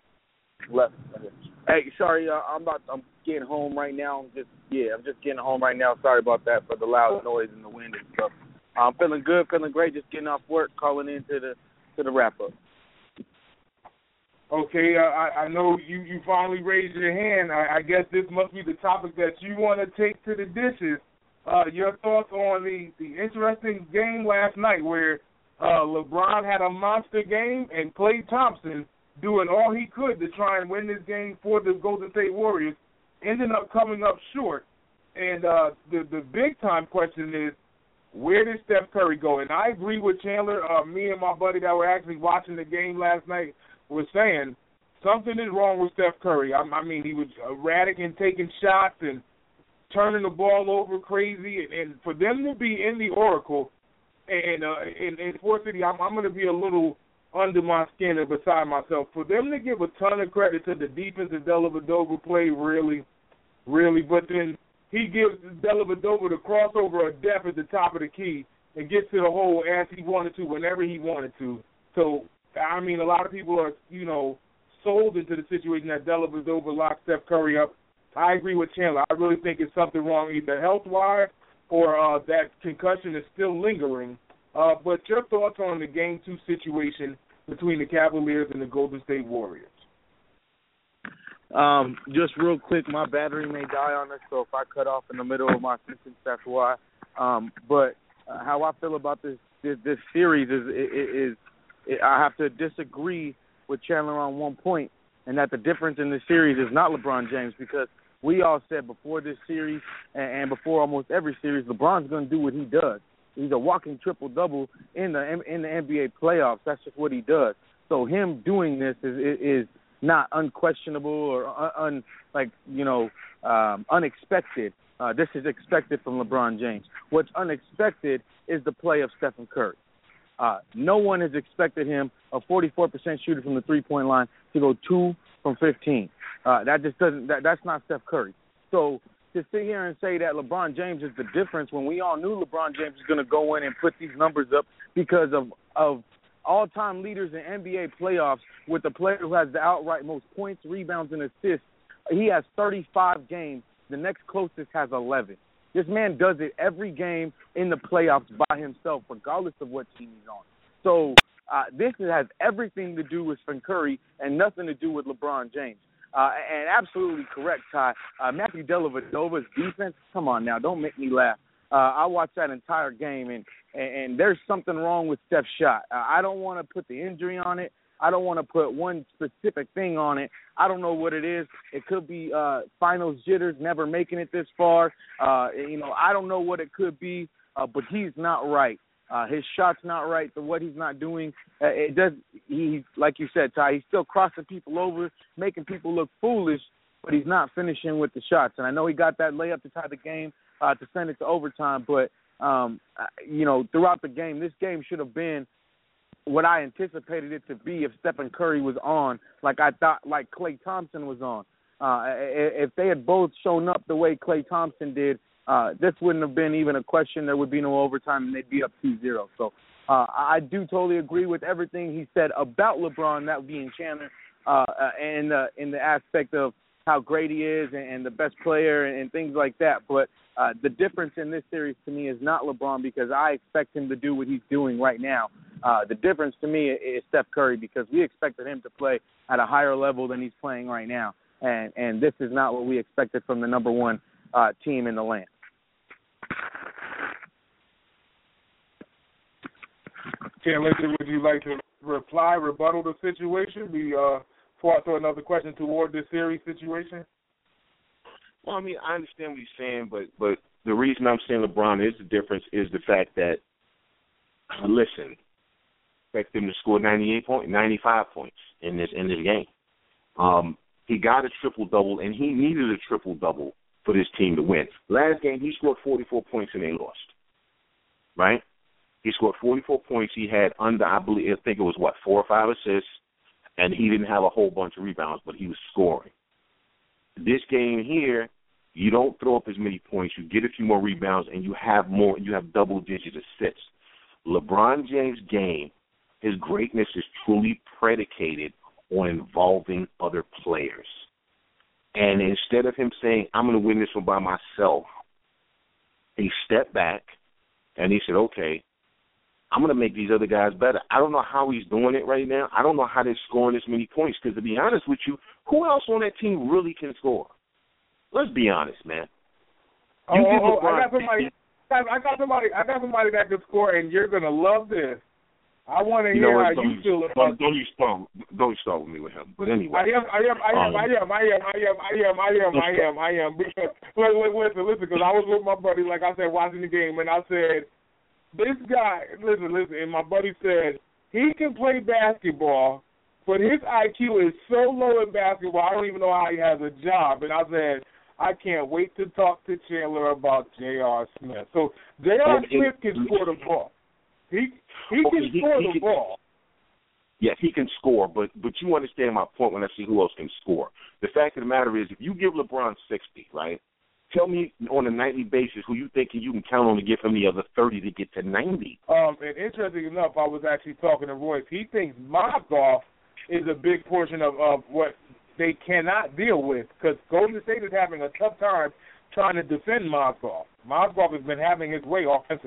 Hey, sorry, uh, I'm about. I'm getting home right now. I'm just, yeah, I'm just getting home right now. Sorry about that for the loud noise and the wind and stuff. I'm feeling good, feeling great. Just getting off work, calling in to the to the wrap-up. Okay, uh, I, I know you, you finally raised your hand. I, I guess this must be the topic that you want to take to the dishes. Uh, your thoughts on the, the interesting game last night where uh, LeBron had a monster game and Klay Thompson doing all he could to try and win this game for the Golden State Warriors ended up coming up short. And uh, the, the big-time question is, where did Steph Curry go? And I agree with Chandler. Uh, me and my buddy that were actually watching the game last night was saying something is wrong with Steph Curry. I, I mean, he was erratic in taking shots and turning the ball over crazy. And, and for them to be in the Oracle and uh, in, in Sports City, I'm, I'm going to be a little under my skin and beside myself. For them to give a ton of credit to the defense that Dellavedova played, really, really. But then he gives Dellavedova the crossover of depth at the top of the key and gets to the hole as he wanted to, whenever he wanted to. So, I mean, a lot of people are, you know, sold into the situation that Dellavedova locked Steph Curry up. I agree with Chandler. I really think it's something wrong either health-wise or uh, that concussion is still lingering. Uh, but your thoughts on the Game two situation between the Cavaliers and the Golden State Warriors? Um, just real quick, my battery may die on this, so if I cut off in the middle of my sentence, that's why. Um, but uh, how I feel about this this, this series is, is, is is I have to disagree with Chandler on one point, and that the difference in this series is not LeBron James, because we all said before this series and, and before almost every series, LeBron's going to do what he does. He's a walking triple-double in the in the N B A playoffs. That's just what he does. So him doing this is is not unquestionable or un, like you know um, unexpected. Uh, this is expected from LeBron James. What's unexpected is the play of Stephen Curry. Uh, no one has expected him, a forty-four percent shooter from the three-point line, to go two from fifteen. Uh, that just doesn't. That, that's not Steph Curry. So to sit here and say that LeBron James is the difference when we all knew LeBron James was going to go in and put these numbers up because of of all-time leaders in N B A playoffs with the player who has the outright most points, rebounds, and assists. He has thirty-five games. The next closest has eleven. This man does it every game in the playoffs by himself, regardless of what team he's on. So uh, this has everything to do with Stephen Curry and nothing to do with LeBron James. Uh, and absolutely correct, Ty. Uh, Matthew Dellavedova's defense, come on now, don't make me laugh. Uh, I watched that entire game, and, and, and there's something wrong with Steph's shot. Uh, I don't want to put the injury on it. I don't want to put one specific thing on it. I don't know what it is. It could be uh, finals jitters, never making it this far. Uh, you know, I don't know what it could be, uh, but he's not right. Uh, his shot's not right. So what he's not doing, uh, it does. He, like you said, Ty, he's still crossing people over, making people look foolish, but he's not finishing with the shots. And I know he got that layup to tie the game uh, to send it to overtime, but um, you know, throughout the game, this game should have been what I anticipated it to be if Stephen Curry was on, like I thought, like Klay Thompson was on. Uh, if they had both shown up the way Klay Thompson did, uh, this wouldn't have been even a question. There would be no overtime, and they'd be up two zero. So uh, I do totally agree with everything he said about LeBron, that being Chandler, uh, and uh, in the aspect of how great he is and, and the best player and, and things like that. But uh, the difference in this series to me is not LeBron, because I expect him to do what he's doing right now. Uh, the difference to me is Steph Curry, because we expected him to play at a higher level than he's playing right now. And, and this is not what we expected from the number one uh, team in the land. Chandler, would you like to reply, rebuttal the situation? We uh, before I throw another question toward this series situation. Well, I mean, I understand what you're saying, but but the reason I'm saying LeBron is the difference is the fact that, listen, expect him to score ninety-eight points, ninety-five points in this in this game. Um, he got a triple double, and he needed a triple double for this team to win. Last game, he scored forty-four points and they lost. Right? He scored forty-four points. He had under, I believe, I think it was what, four or five assists, and he didn't have a whole bunch of rebounds, but he was scoring. This game here, you don't throw up as many points. You get a few more rebounds, and you have more. You have double-digit assists. LeBron James' game, his greatness is truly predicated on involving other players. And instead of him saying, I'm going to win this one by myself, he stepped back and he said, okay, I'm going to make these other guys better. I don't know how he's doing it right now. I don't know how they're scoring this many points because, to be honest with you, who else on that team really can score? Let's be honest, man. You oh, give oh, LeBron I got somebody. I got somebody. I got somebody that can score, and you're gonna love this. I want to you hear know, how don't you feel about. Don't, don't you start. Don't start with me with him. But anyway, I am. I am. I am. um, I am. I am. I am. I am. I am. I am. I am. Because listen, listen. Because I was with my buddy, like I said, watching the game, and I said, this guy. Listen, listen. And my buddy said he can play basketball, but his I Q is so low in basketball. I don't even know how he has a job. And I said, I can't wait to talk to Chandler about J R. Smith. So J R. Smith can score the ball. He he okay, can he, score he the can, ball. Yes, he can score, but but you understand my point when I see who else can score. The fact of the matter is, if you give LeBron sixty, right, tell me on a nightly basis who you think you can count on to give him the other thirty to get to ninety. Um, and interesting enough, I was actually talking to Royce. He thinks Mozgov is a big portion of, of what they cannot deal with because Golden State is having a tough time trying to defend Mozgov. Mozgov has been having his way offensively.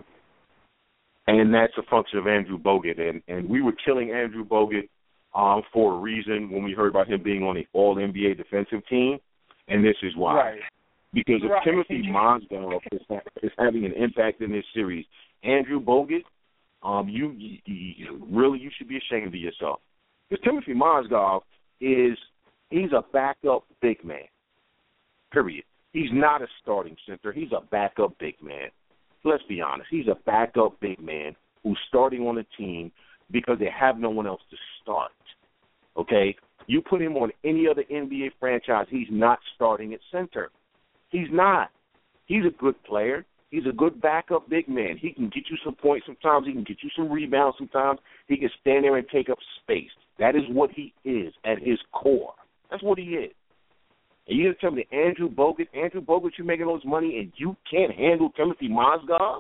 And that's a function of Andrew Bogut. And, and we were killing Andrew Bogut um, for a reason when we heard about him being on the All-N B A defensive team, and this is why. Right. Because if right. Timothy Mozgov is, is having an impact in this series, Andrew Bogut, um, you, you, you really you should be ashamed of yourself. Because Timothy Mozgov is he's a backup big man, period. He's not a starting center. He's a backup big man. Let's be honest. He's a backup big man who's starting on a team because they have no one else to start. Okay? You put him on any other N B A franchise, he's not starting at center. He's not. He's a good player. He's a good backup big man. He can get you some points sometimes. He can get you some rebounds sometimes. He can stand there and take up space. That is what he is at his core. That's what he is. And you're going to tell me that Andrew Bogut, Andrew Bogut, you're making all this money and you can't handle Timothy Mozgov?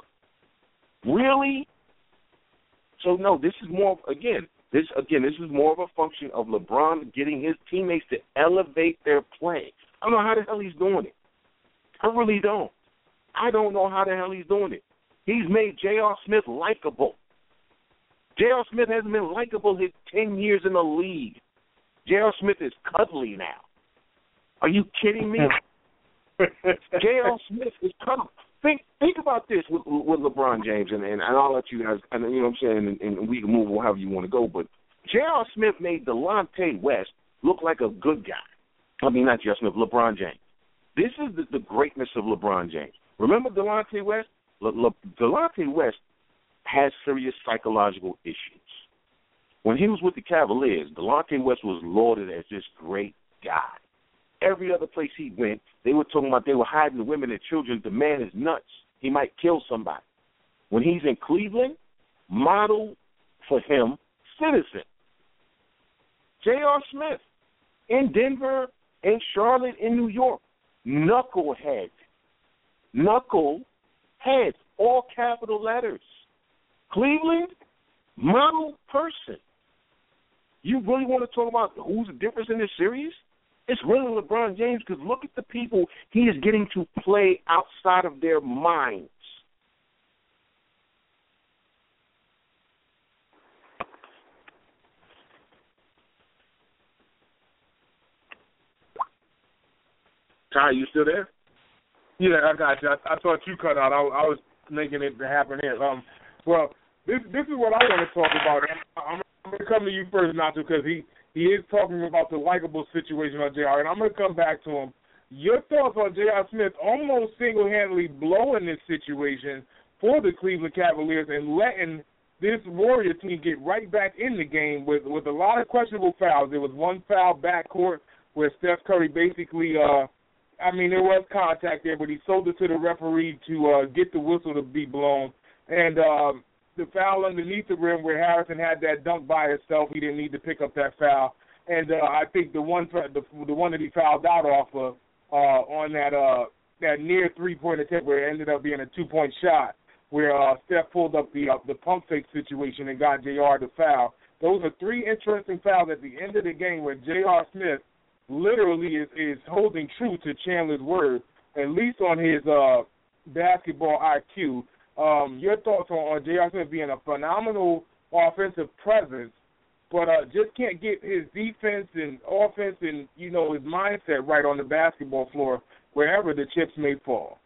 Really? So, no, this is more, again, this again, this is more of a function of LeBron getting his teammates to elevate their play. I don't know how the hell he's doing it. I really don't. I don't know how the hell he's doing it. He's made J R. Smith likable. J R. Smith hasn't been likable his ten years in the league. J R. Smith is cuddly now. Are you kidding me? J R. Smith is cuddly. Think think about this with, with LeBron James, and, and I'll let you guys, and you know what I'm saying, and, and we can move however you want to go, but J R. Smith made Delonte West look like a good guy. I mean, not J R. Smith, LeBron James. This is the, the greatness of LeBron James. Remember Delonte West? Le, Le, Delonte West has serious psychological issues. When he was with the Cavaliers, Delonte West was lauded as this great guy. Every other place he went, they were talking about they were hiding the women and children. The man is nuts. He might kill somebody. When he's in Cleveland, model for him, citizen. J R. Smith in Denver, in Charlotte, in New York, knucklehead. Knucklehead, all capital letters. Cleveland, model person. You really want to talk about who's the difference in this series? It's really LeBron James because look at the people he is getting to play outside of their minds. Ty, you still there? Yeah, I got you. I, I thought you cut out. I, I was making it happen here. Um, well, this this is what I want to talk about. I'm, I'm going to come to you first, Nacho, because he, he is talking about the likable situation on J R, and I'm going to come back to him. Your thoughts on J R. Smith almost single-handedly blowing this situation for the Cleveland Cavaliers and letting this Warrior team get right back in the game with, with a lot of questionable fouls. There was one foul backcourt where Steph Curry basically uh, – I mean, there was contact there, but he sold it to the referee to uh, get the whistle to be blown. And um, the foul underneath the rim where Harrison had that dunk by himself, he didn't need to pick up that foul. And uh, I think the one the, the one that he fouled out off of uh, on that uh, that near three-point attempt where it ended up being a two-point shot where uh, Steph pulled up the uh, the pump fake situation and got J R the foul. Those are three interesting fouls at the end of the game where J R. Smith literally is, is holding true to Chandler's word, at least on his uh, basketball I Q. Um, your thoughts on, on J R. Smith being a phenomenal offensive presence, but uh, just can't get his defense and offense and, you know, his mindset right on the basketball floor wherever the chips may fall.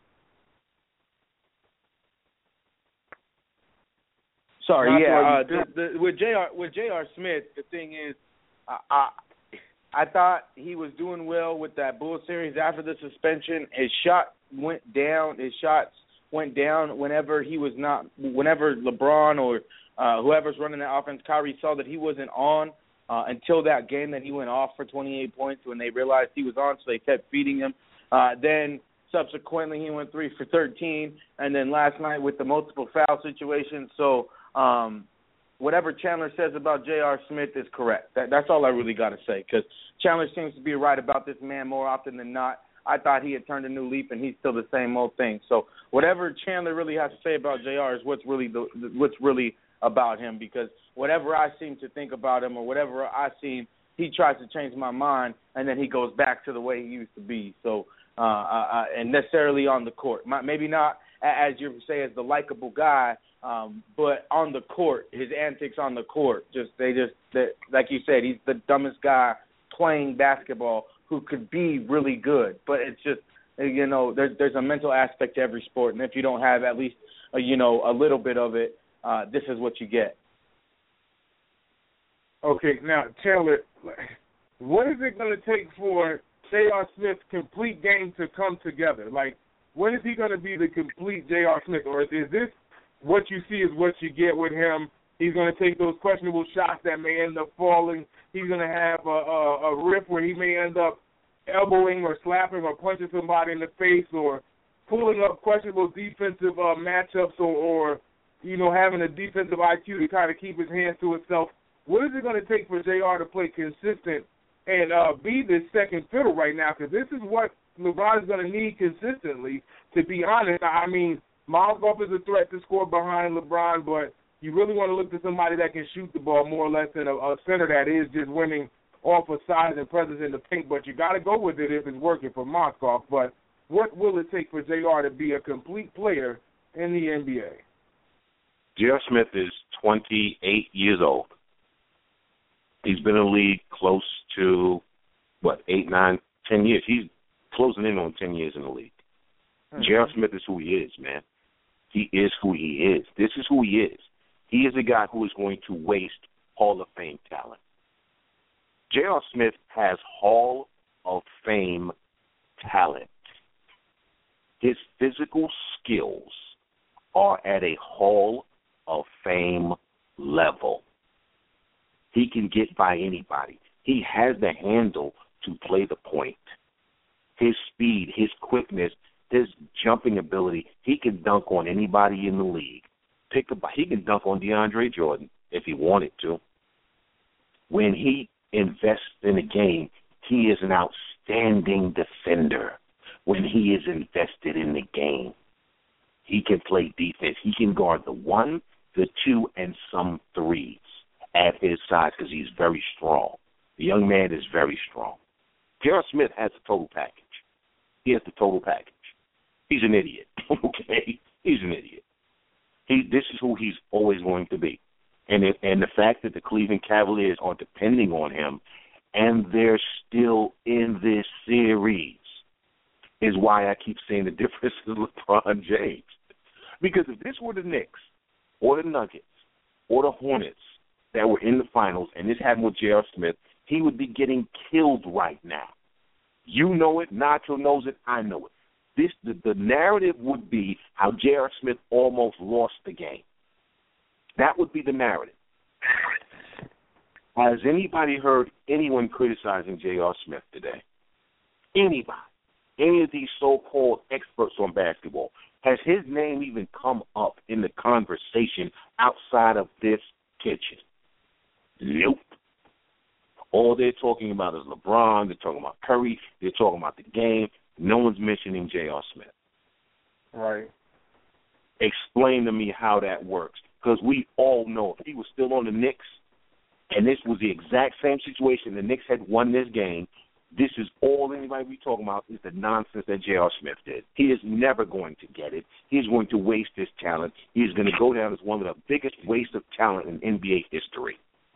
Sorry, Not yeah. Uh, sure the, the, with J R with J R. Smith, the thing is, uh, I I thought he was doing well with that Bulls series after the suspension. His shot went down. His shots went down whenever he was not. Whenever LeBron or uh, whoever's running that offense, Kyrie, saw that he wasn't on uh, until that game that he went off for twenty-eight points when they realized he was on, so they kept feeding him. Uh, then subsequently he went three for thirteen, and then last night with the multiple foul situations. So. Um, whatever Chandler says about J R. Smith is correct. That, that's all I really got to say, because Chandler seems to be right about this man more often than not. I thought he had turned a new leaf, and he's still the same old thing. So whatever Chandler really has to say about J R is what's really the, what's really about him, because whatever I seem to think about him or whatever I seem, he tries to change my mind, and then he goes back to the way he used to be. So uh, uh, and necessarily on the court, maybe not as you say as the likable guy. Um, but on the court, his antics on the court, just they just they, like you said, he's the dumbest guy playing basketball who could be really good. But it's just, you know, there's there's a mental aspect to every sport, and if you don't have at least a, you know a little bit of it, uh, this is what you get. Okay, now Taylor, what is it going to take for J R. Smith's complete game to come together? Like, when is he going to be the complete J R. Smith, or is, is this what you see is what you get with him? He's going to take those questionable shots that may end up falling. He's going to have a, a, a riff where he may end up elbowing or slapping or punching somebody in the face, or pulling up questionable defensive uh, matchups, or, or, you know, having a defensive I Q to kind of keep his hands to himself. What is it going to take for J R to play consistent and uh, be the second fiddle right now? Because this is what LeBron is going to need consistently, to be honest. I mean, Mozgov is a threat to score behind LeBron, but you really want to look to somebody that can shoot the ball more or less than a, a center that is just winning off of size and presence in the paint. But you got to go with it if it's working for Mozgov. But what will it take for J R to be a complete player in the N B A? J R. Smith is twenty-eight years old. He's been in the league close to, what, eight, nine, ten years. He's closing in on ten years in the league. Mm-hmm. J R. Smith is who he is, man. He is who he is. This is who he is. He is a guy who is going to waste Hall of Fame talent. J R. Smith has Hall of Fame talent. His physical skills are at a Hall of Fame level. He can get by anybody. He has the handle to play the point. His speed, his quickness, his jumping ability, he can dunk on anybody in the league. Pick a, he can dunk on DeAndre Jordan if he wanted to. When he invests in a game, he is an outstanding defender. When he is invested in the game, he can play defense. He can guard the one, the two, and some threes at his size because he's very strong. The young man is very strong. J R. Smith has the total package. He has the total package. He's an idiot, okay? He's an idiot. He, this is who he's always going to be. And it, and the fact that the Cleveland Cavaliers are depending on him and they're still in this series is why I keep saying the difference is LeBron James. Because if this were the Knicks or the Nuggets or the Hornets that were in the finals and this happened with J R. Smith, he would be getting killed right now. You know it, Nacho knows it, I know it. This the, the narrative would be how J R. Smith almost lost the game. That would be the narrative. Has anybody heard anyone criticizing J R. Smith today? Anybody? Any of these so-called experts on basketball? Has his name even come up in the conversation outside of this kitchen? Nope. All they're talking about is LeBron. They're talking about Curry. They're talking about the game. No one's mentioning J R. Smith. Right. Explain to me how that works. Because we all know if he was still on the Knicks and this was the exact same situation, the Knicks had won this game, This is all anybody be talking about is the nonsense that J R. Smith did. He is never going to get it. He's going to waste his talent. He's going to go down as one of the biggest wastes of talent in N B A history.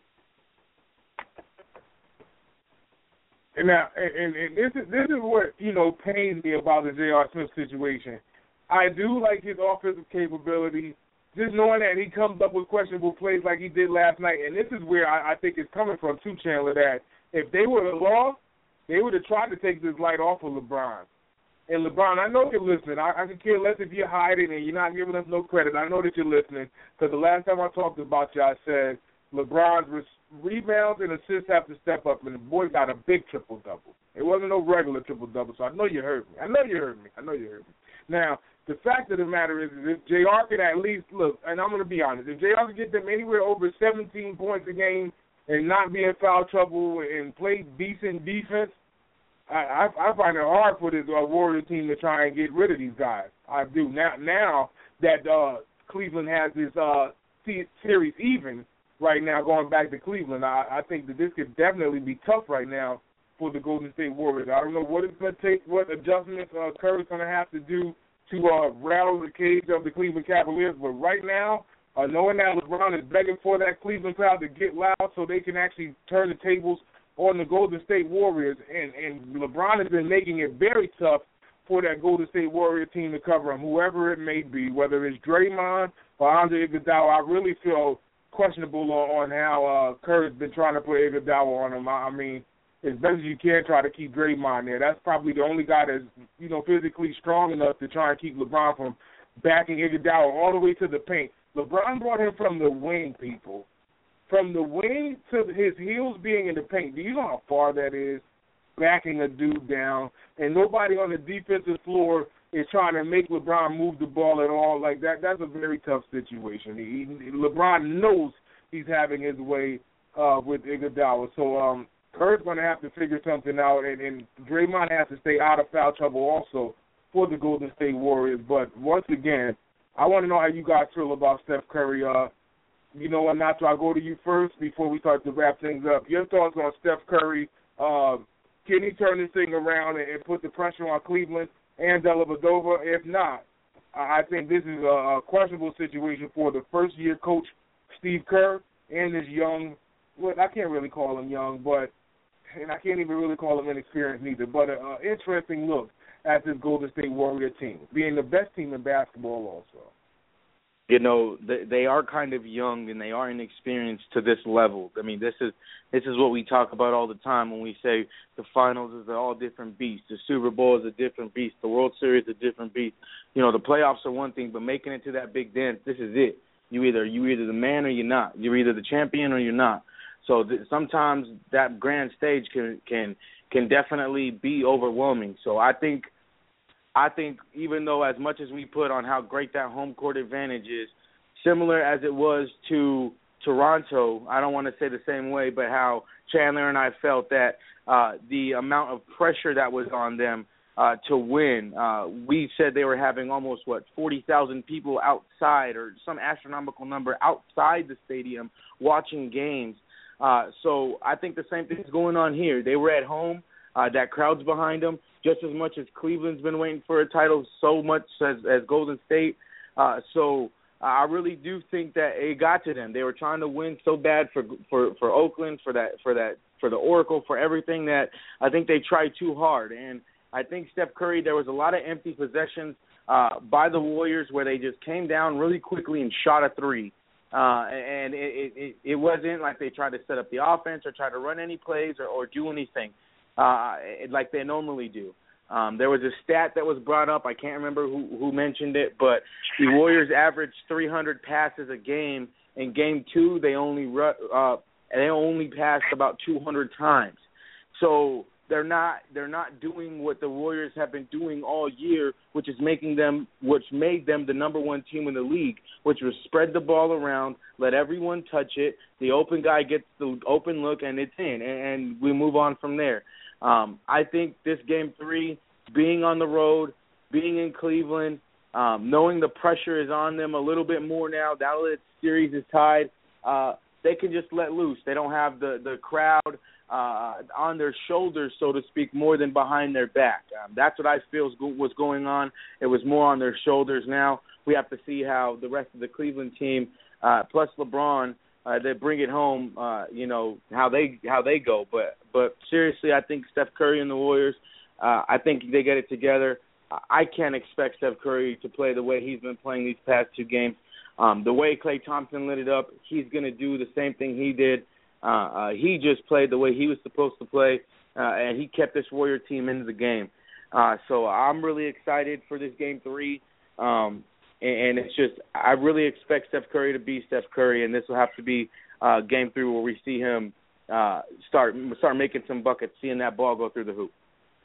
And now, and, and this is this is what, you know, pains me about the J R. Smith situation. I do like his offensive capability, just knowing that he comes up with questionable plays like he did last night. And this is where I, I think it's coming from, too, Chandler, that if they would have lost, they would have tried to take this light off of LeBron. And LeBron, I know you're listening. I, I can care less if you're hiding and you're not giving us no credit. I know that you're listening, because the last time I talked about you, I said LeBron's re- rebounds and assists have to step up, and the boy got a big triple-double. It wasn't no regular triple-double, so I know you heard me. I know you heard me. I know you heard me. Now, the fact of the matter is, is if J R can at least, look, and I'm going to be honest, if J R can get them anywhere over seventeen points a game and not be in foul trouble and play decent defense, I, I, I find it hard for this uh, Warrior team to try and get rid of these guys. I do. Now now that uh, Cleveland has this uh, series even right now going back to Cleveland, I, I think that this could definitely be tough right now for the Golden State Warriors. I don't know what it's going to take, what adjustments uh, Curry's going to have to do to uh, rattle the cage of the Cleveland Cavaliers. But right now, uh, knowing that LeBron is begging for that Cleveland crowd to get loud so they can actually turn the tables on the Golden State Warriors, and, and LeBron has been making it very tough for that Golden State Warrior team to cover him, whoever it may be, whether it's Draymond or Andre Iguodala. I really feel questionable on, on how uh, Curry's been trying to put Iguodala on him. I, I mean, as best as you can try to keep Draymond there. That's probably the only guy that's, you know, physically strong enough to try and keep LeBron from backing Iguodala all the way to the paint. LeBron brought him from the wing, people. From the wing to his heels being in the paint. Do you know how far that is? Backing a dude down, and nobody on the defensive floor is trying to make LeBron move the ball at all. Like that, that's a very tough situation. He, LeBron knows he's having his way uh, with Iguodala. So um, Curry's going to have to figure something out, and, and Draymond has to stay out of foul trouble also for the Golden State Warriors. But once again, I want to know how you guys feel about Steph Curry. Uh, you know what, Nacho, I'll go to you first before we start to wrap things up. Your thoughts on Steph Curry? Uh, can he turn this thing around and, and put the pressure on Cleveland and Dellavedova? If not, I think this is a, a questionable situation for the first-year coach, Steve Kerr, and this young, well, I can't really call him young, but, and I can't even really call him inexperienced neither, but an interesting look at this Golden State Warrior team, being the best team in basketball also. You know, they, they are kind of young and they are inexperienced to this level. I mean, this is this is what we talk about all the time when we say the finals is all different beasts. The Super Bowl is a different beast. The World Series is a different beast. You know, the playoffs are one thing, but making it to that big dance, this is it. You either you either the man or you're not. You're either the champion or you're not. So th- sometimes that grand stage can can can definitely be overwhelming. So I think. I think even though as much as we put on how great that home court advantage is, similar as it was to Toronto, I don't want to say the same way, but how Chandler and I felt that uh, the amount of pressure that was on them uh, to win, uh, we said they were having almost, what, forty thousand people outside or some astronomical number outside the stadium watching games. Uh, so I think the same thing is going on here. They were at home. Uh, that crowd's behind them. Just as much as Cleveland's been waiting for a title, so much as, as Golden State. Uh, so uh, I really do think that it got to them. They were trying to win so bad for for for Oakland, for that for that for the Oracle, for everything, that I think they tried too hard. And I think Steph Curry, there was a lot of empty possessions uh, by the Warriors where they just came down really quickly and shot a three. Uh, and it, it, it wasn't like they tried to set up the offense or try to run any plays or, or do anything. Uh, like they normally do. Um, there was a stat that was brought up. I can't remember who, who mentioned it, but the Warriors averaged three hundred passes a game. In game two, they only uh, they only passed about two hundred times. So they're not they're not doing what the Warriors have been doing all year, which is making them which made them the number one team in the league, which was spread the ball around, let everyone touch it. The open guy gets the open look, and it's in, and, and we move on from there. Um, I think this game three, being on the road, being in Cleveland, um, knowing the pressure is on them a little bit more now, now that the series is tied, uh, they can just let loose. They don't have the, the crowd uh, on their shoulders, so to speak, more than behind their back. Um, that's what I feel was going on. It was more on their shoulders. Now we have to see how the rest of the Cleveland team, uh, plus LeBron, uh, they bring it home, uh, you know, how they how they go. But, but seriously, I think Steph Curry and the Warriors, uh, I think they get it together. I can't expect Steph Curry to play the way he's been playing these past two games. Um, the way Klay Thompson lit it up, he's going to do the same thing he did. Uh, uh, he just played the way he was supposed to play, uh, and he kept this Warrior team into the game. Uh, so I'm really excited for this game three, um, and, and it's just I really expect Steph Curry to be Steph Curry, and this will have to be uh, game three where we see him uh, start start making some buckets, seeing that ball go through the hoop.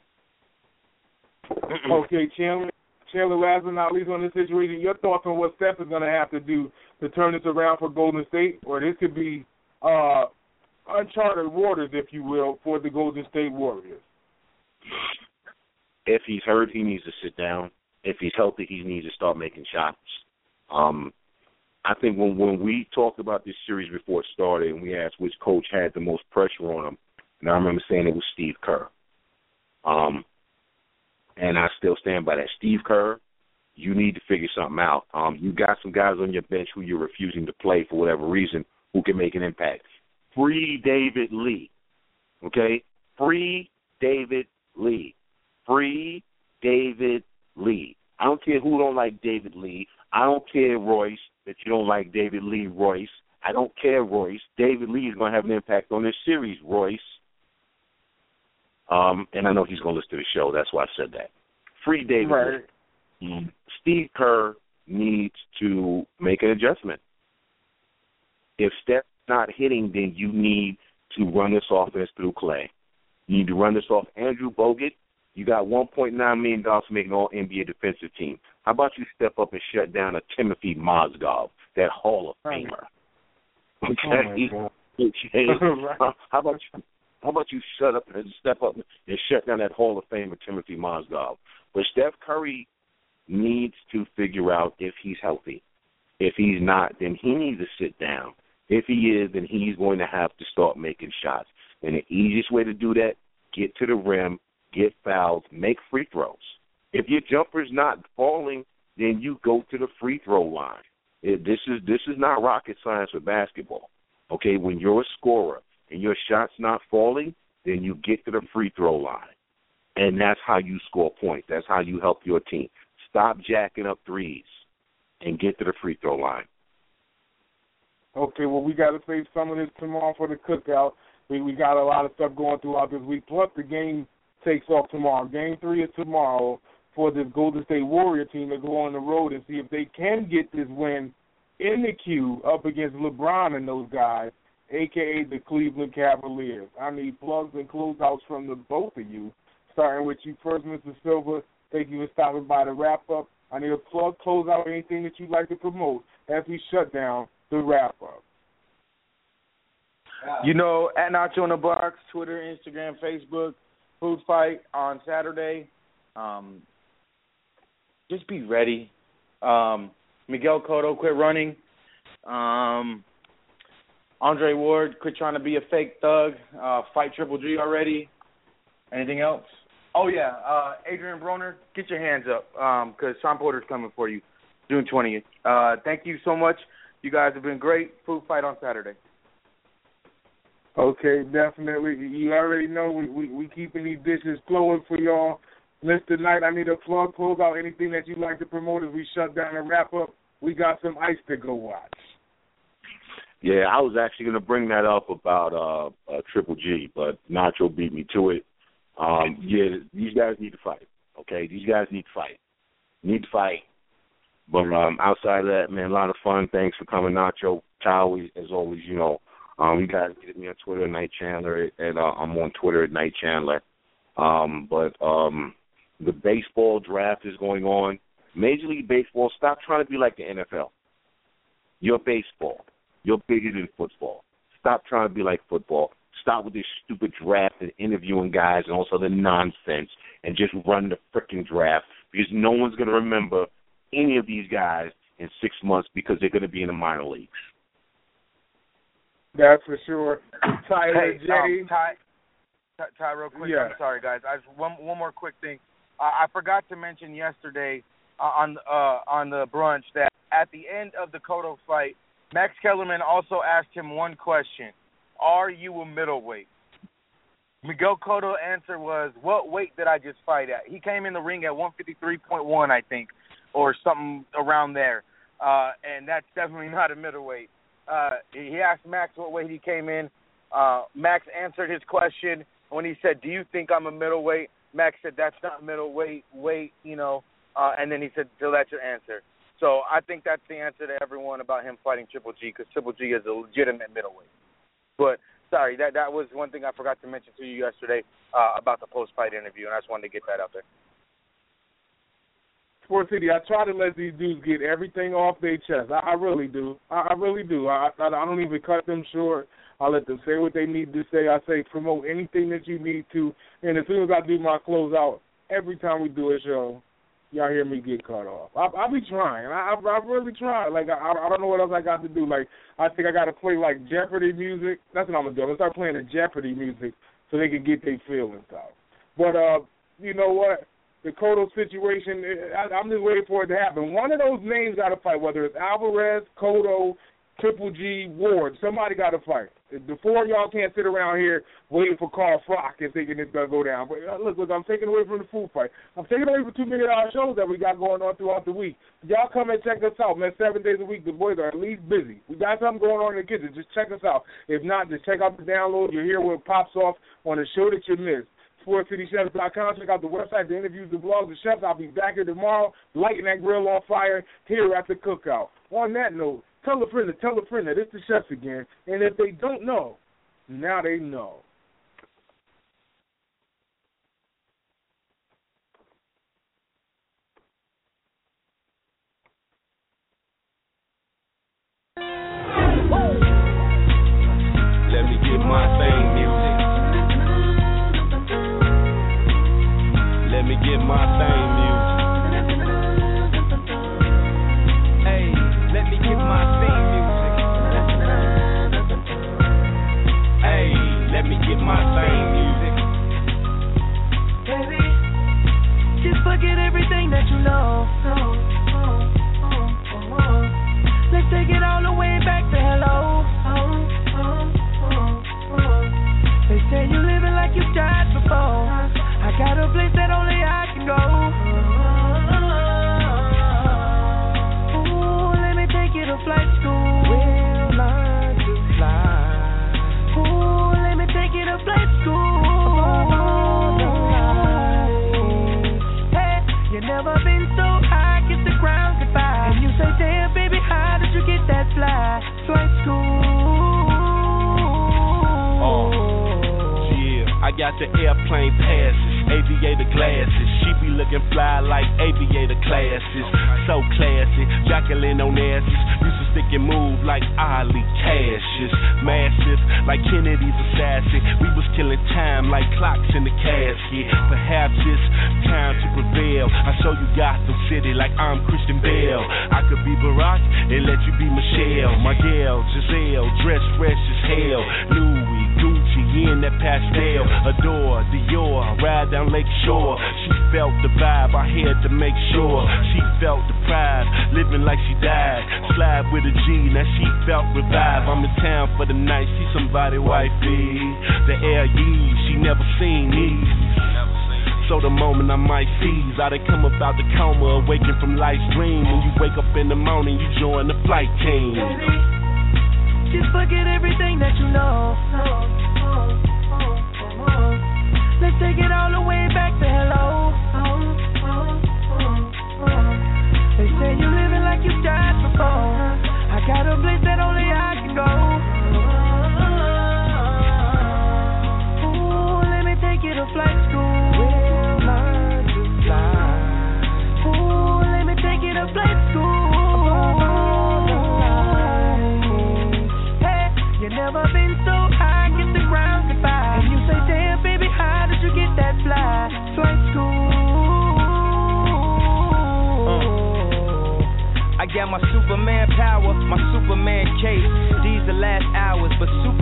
Okay, Chandler, Chandler, last but not least on this situation, your thoughts on what Steph is going to have to do to turn this around for Golden State, or this could be uh, uncharted waters, if you will, for the Golden State Warriors? If he's hurt, he needs to sit down. If he's healthy, he needs to start making shots. Um, I think when when we talked about this series before it started and we asked which coach had the most pressure on him, and I remember saying it was Steve Kerr. Um. And I still stand by that. Steve Kerr, you need to figure something out. Um, you got some guys on your bench who you're refusing to play for whatever reason who can make an impact. Free David Lee, okay? Free David Lee. Free David Lee. I don't care who don't like David Lee. I don't care, Royce, that you don't like David Lee, Royce. I don't care, Royce. David Lee is going to have an impact on this series, Royce. Um, and I know he's going to listen to the show. That's why I said that. Free David. Right. Um, Steve Kerr needs to make an adjustment. If Steph's not hitting, then you need to run this offense through Klay. You need to run this off Andrew Bogut. You got one point nine million dollars to make an all-N B A defensive team. How about you step up and shut down a Timothy Mozgov, that Hall of Famer? Okay? Oh okay. How about you? How about you shut up and step up and shut down that Hall of Famer, Timothy Mozgov? But Steph Curry needs to figure out if he's healthy. If he's not, then he needs to sit down. If he is, then he's going to have to start making shots. And the easiest way to do that, get to the rim, get fouled, make free throws. If your jumper's not falling, then you go to the free throw line. It, this is this is not rocket science with basketball. Okay, when you're a scorer and your shot's not falling, then you get to the free throw line. And that's how you score points. That's how you help your team. Stop jacking up threes and get to the free throw line. Okay, well, we got to save some of this tomorrow for the cookout. We we got a lot of stuff going throughout this week. Plus, the game takes off tomorrow. Game three is tomorrow for this Golden State Warrior team to go on the road and see if they can get this win in the queue up against LeBron and those guys, a k a the Cleveland Cavaliers. I need plugs and closeouts from the both of you, starting with you first, Mister Silver. Thank you for stopping by to wrap up. I need a plug, closeout, anything that you'd like to promote as we shut down the wrap-up. You know, at Nacho in the Box, Twitter, Instagram, Facebook, Food Fight on Saturday. Um, just be ready. Um, Miguel Cotto, quit running. Um, Andre Ward, quit trying to be a fake thug. Uh, fight Triple G already. Anything else? Oh, yeah, uh, Adrian Broner, get your hands up because um, Sean Porter's coming for you June twentieth. Uh, thank you so much. You guys have been great. Food Fight on Saturday. Okay, definitely. You already know we we, we keeping these dishes flowing for y'all. Mister Knight, I need a plug, close out anything that you'd like to promote as we shut down and wrap up. We got some ice to go watch. Yeah, I was actually going to bring that up about uh, uh, Triple G, but Nacho beat me to it. Um, yeah, these guys need to fight, okay? These guys need to fight. Need to fight. But um, outside of that, man, a lot of fun. Thanks for coming, Nacho. Kyle, as always, you know, um, you guys get me on Twitter, Night Chandler, and uh, I'm on Twitter at Night Chandler. Um, but um, the baseball draft is going on. Major League Baseball, stop trying to be like the N F L. You're baseball. You're bigger than football. Stop trying to be like football. Stop with this stupid draft and interviewing guys and also the nonsense and just run the freaking draft because no one's going to remember any of these guys in six months because they're going to be in the minor leagues. That's for sure. Tyler hey, J. Um, Ty, Ty, Ty, real quick. Yeah. I'm sorry, guys. I just, one one more quick thing. Uh, I forgot to mention yesterday uh, on uh, on the brunch that at the end of the Cotto fight, Max Kellerman also asked him one question: "Are you a middleweight?" Miguel Cotto's answer was, "What weight did I just fight at?" He came in the ring at one fifty-three point one, I think, or something around there, uh, and that's definitely not a middleweight. Uh, he asked Max what weight he came in. Uh, Max answered his question when he said, "Do you think I'm a middleweight?" Max said, "That's not middleweight weight, you know," uh, and then he said, "So that's your answer." So I think that's the answer to everyone about him fighting Triple G, because Triple G is a legitimate middleweight. But sorry, that that was one thing I forgot to mention to you yesterday uh, about the post-fight interview, and I just wanted to get that out there. Sports City, I try to let these dudes get everything off their chest. I, I really do. I, I really do. I, I I don't even cut them short. I let them say what they need to say. I say promote anything that you need to. And as soon as I do my closeout, every time we do a show, y'all hear me get cut off. I, I be trying. I, I, I really try. Like, I, I don't know what else I got to do. Like, I think I got to play, like, Jeopardy music. That's what I'm going to do. I'm going to start playing the Jeopardy music so they can get their feelings out. But, uh, you know what? The Cotto situation, I, I'm just waiting for it to happen. One of those names got to fight, whether it's Alvarez, Cotto, Triple G, Ward. Somebody got to fight. The four of y'all can't sit around here waiting for Carl Frock and thinking it's going to go down. But uh, look, look, I'm taking away from the food fight. I'm taking away from two minute hour shows that we got going on throughout the week. Y'all come and check us out, man. Seven days a week, the boys are at least busy. We got something going on in the kitchen. Just check us out. If not, just check out the download. You'll hear what pops off on the show that you missed. Sports City Chefs dot com. Check out the website, the interviews, the blogs, the chefs. I'll be back here tomorrow, lighting that grill on fire here at the cookout. On that note, tell a friend to tell a friend that it's the chefs again. And if they don't know, now they know. Let me get my thing music. Let me get my thing music. Hey, let me get my thing music. Hey, let me get my thing music. Baby, just forget everything that you know. Let's take it all the way back to hello. They say you living like you died before. I got a place that only I can go. Ooh, let me take you to flight school. We'll learn to fly. Ooh, let me take you to flight school. Hey, you never been so high, kiss the ground goodbye. And you say, damn, baby, how did you get that fly? Flight school. I got the airplane passes, aviator glasses. She be looking fly like aviator classes. So classy, Jacqueline Onassis. Used to stick and move like Ali Cassius. Massive like Kennedy's assassin. We was killing time like clocks in the casket. Perhaps it's time to prevail. I show you Gotham City like I'm Christian Bale. I could be Barack and let you be Michelle. My gal, Giselle, dressed fresh as hell. Louis, Gucci, in that pastel. Adore, Dior, ride down Lake Shore. She felt the vibe, I had to make sure. She felt the pride, living like she died. Slide with a G, now she felt revived. I'm in town for the night, see somebody wifey. The air Yee, she never seen these. So the moment I might seize, I done come about the coma, awaken from life's dream. When you wake up in the morning, you join the flight team. Baby, just forget everything that you know. Let's take it all the way back to hello. They say you living like you died before. I got a place that only I can go. Ooh, let me take you to flight school. We'll learn to fly. Ooh, let me take you to flight school. Hey, you never been so high, kiss the ground goodbye. And you say, damn, baby, how did you get that fly? Flight school. I got my Superman power, my Superman cape. These the last hours, but super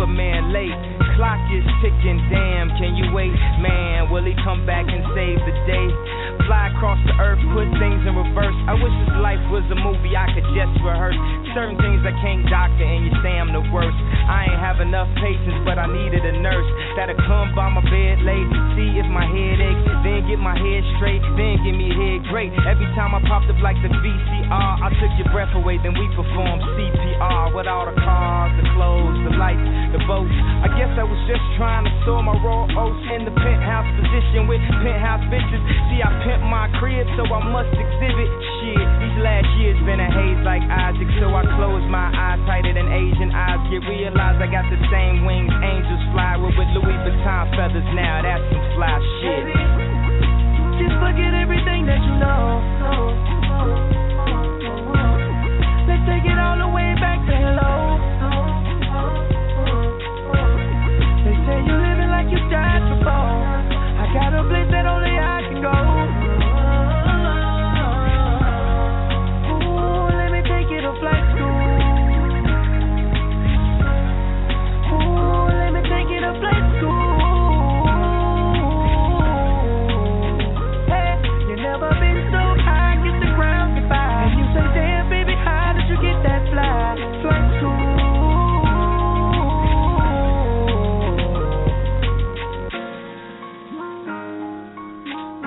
is ticking, damn, can you wait? Man, will he come back and save the day? Fly across the earth, put things in reverse. I wish this life was a movie I could just rehearse. Certain things I can't doctor and you say I'm the worst. I ain't have enough patience, but I needed a nurse that'll come by my bed late, see if my head aches, then get my head straight, then give me head great. Every time I popped up like the V C R, I took your breath away, then we performed C P R. With all the cars, the clothes, the lights, the boats. I guess I was just trying to store my raw oats in the penthouse position with penthouse bitches. See, I pimped my crib, so I must exhibit shit. These last years been a haze like Isaac, so I close my eyes tighter than Asian eyes get. Realize I got the same wings angels fly with, with Louis Vuitton feathers. Now that's some fly shit. Baby, just forget everything that you know. know, know.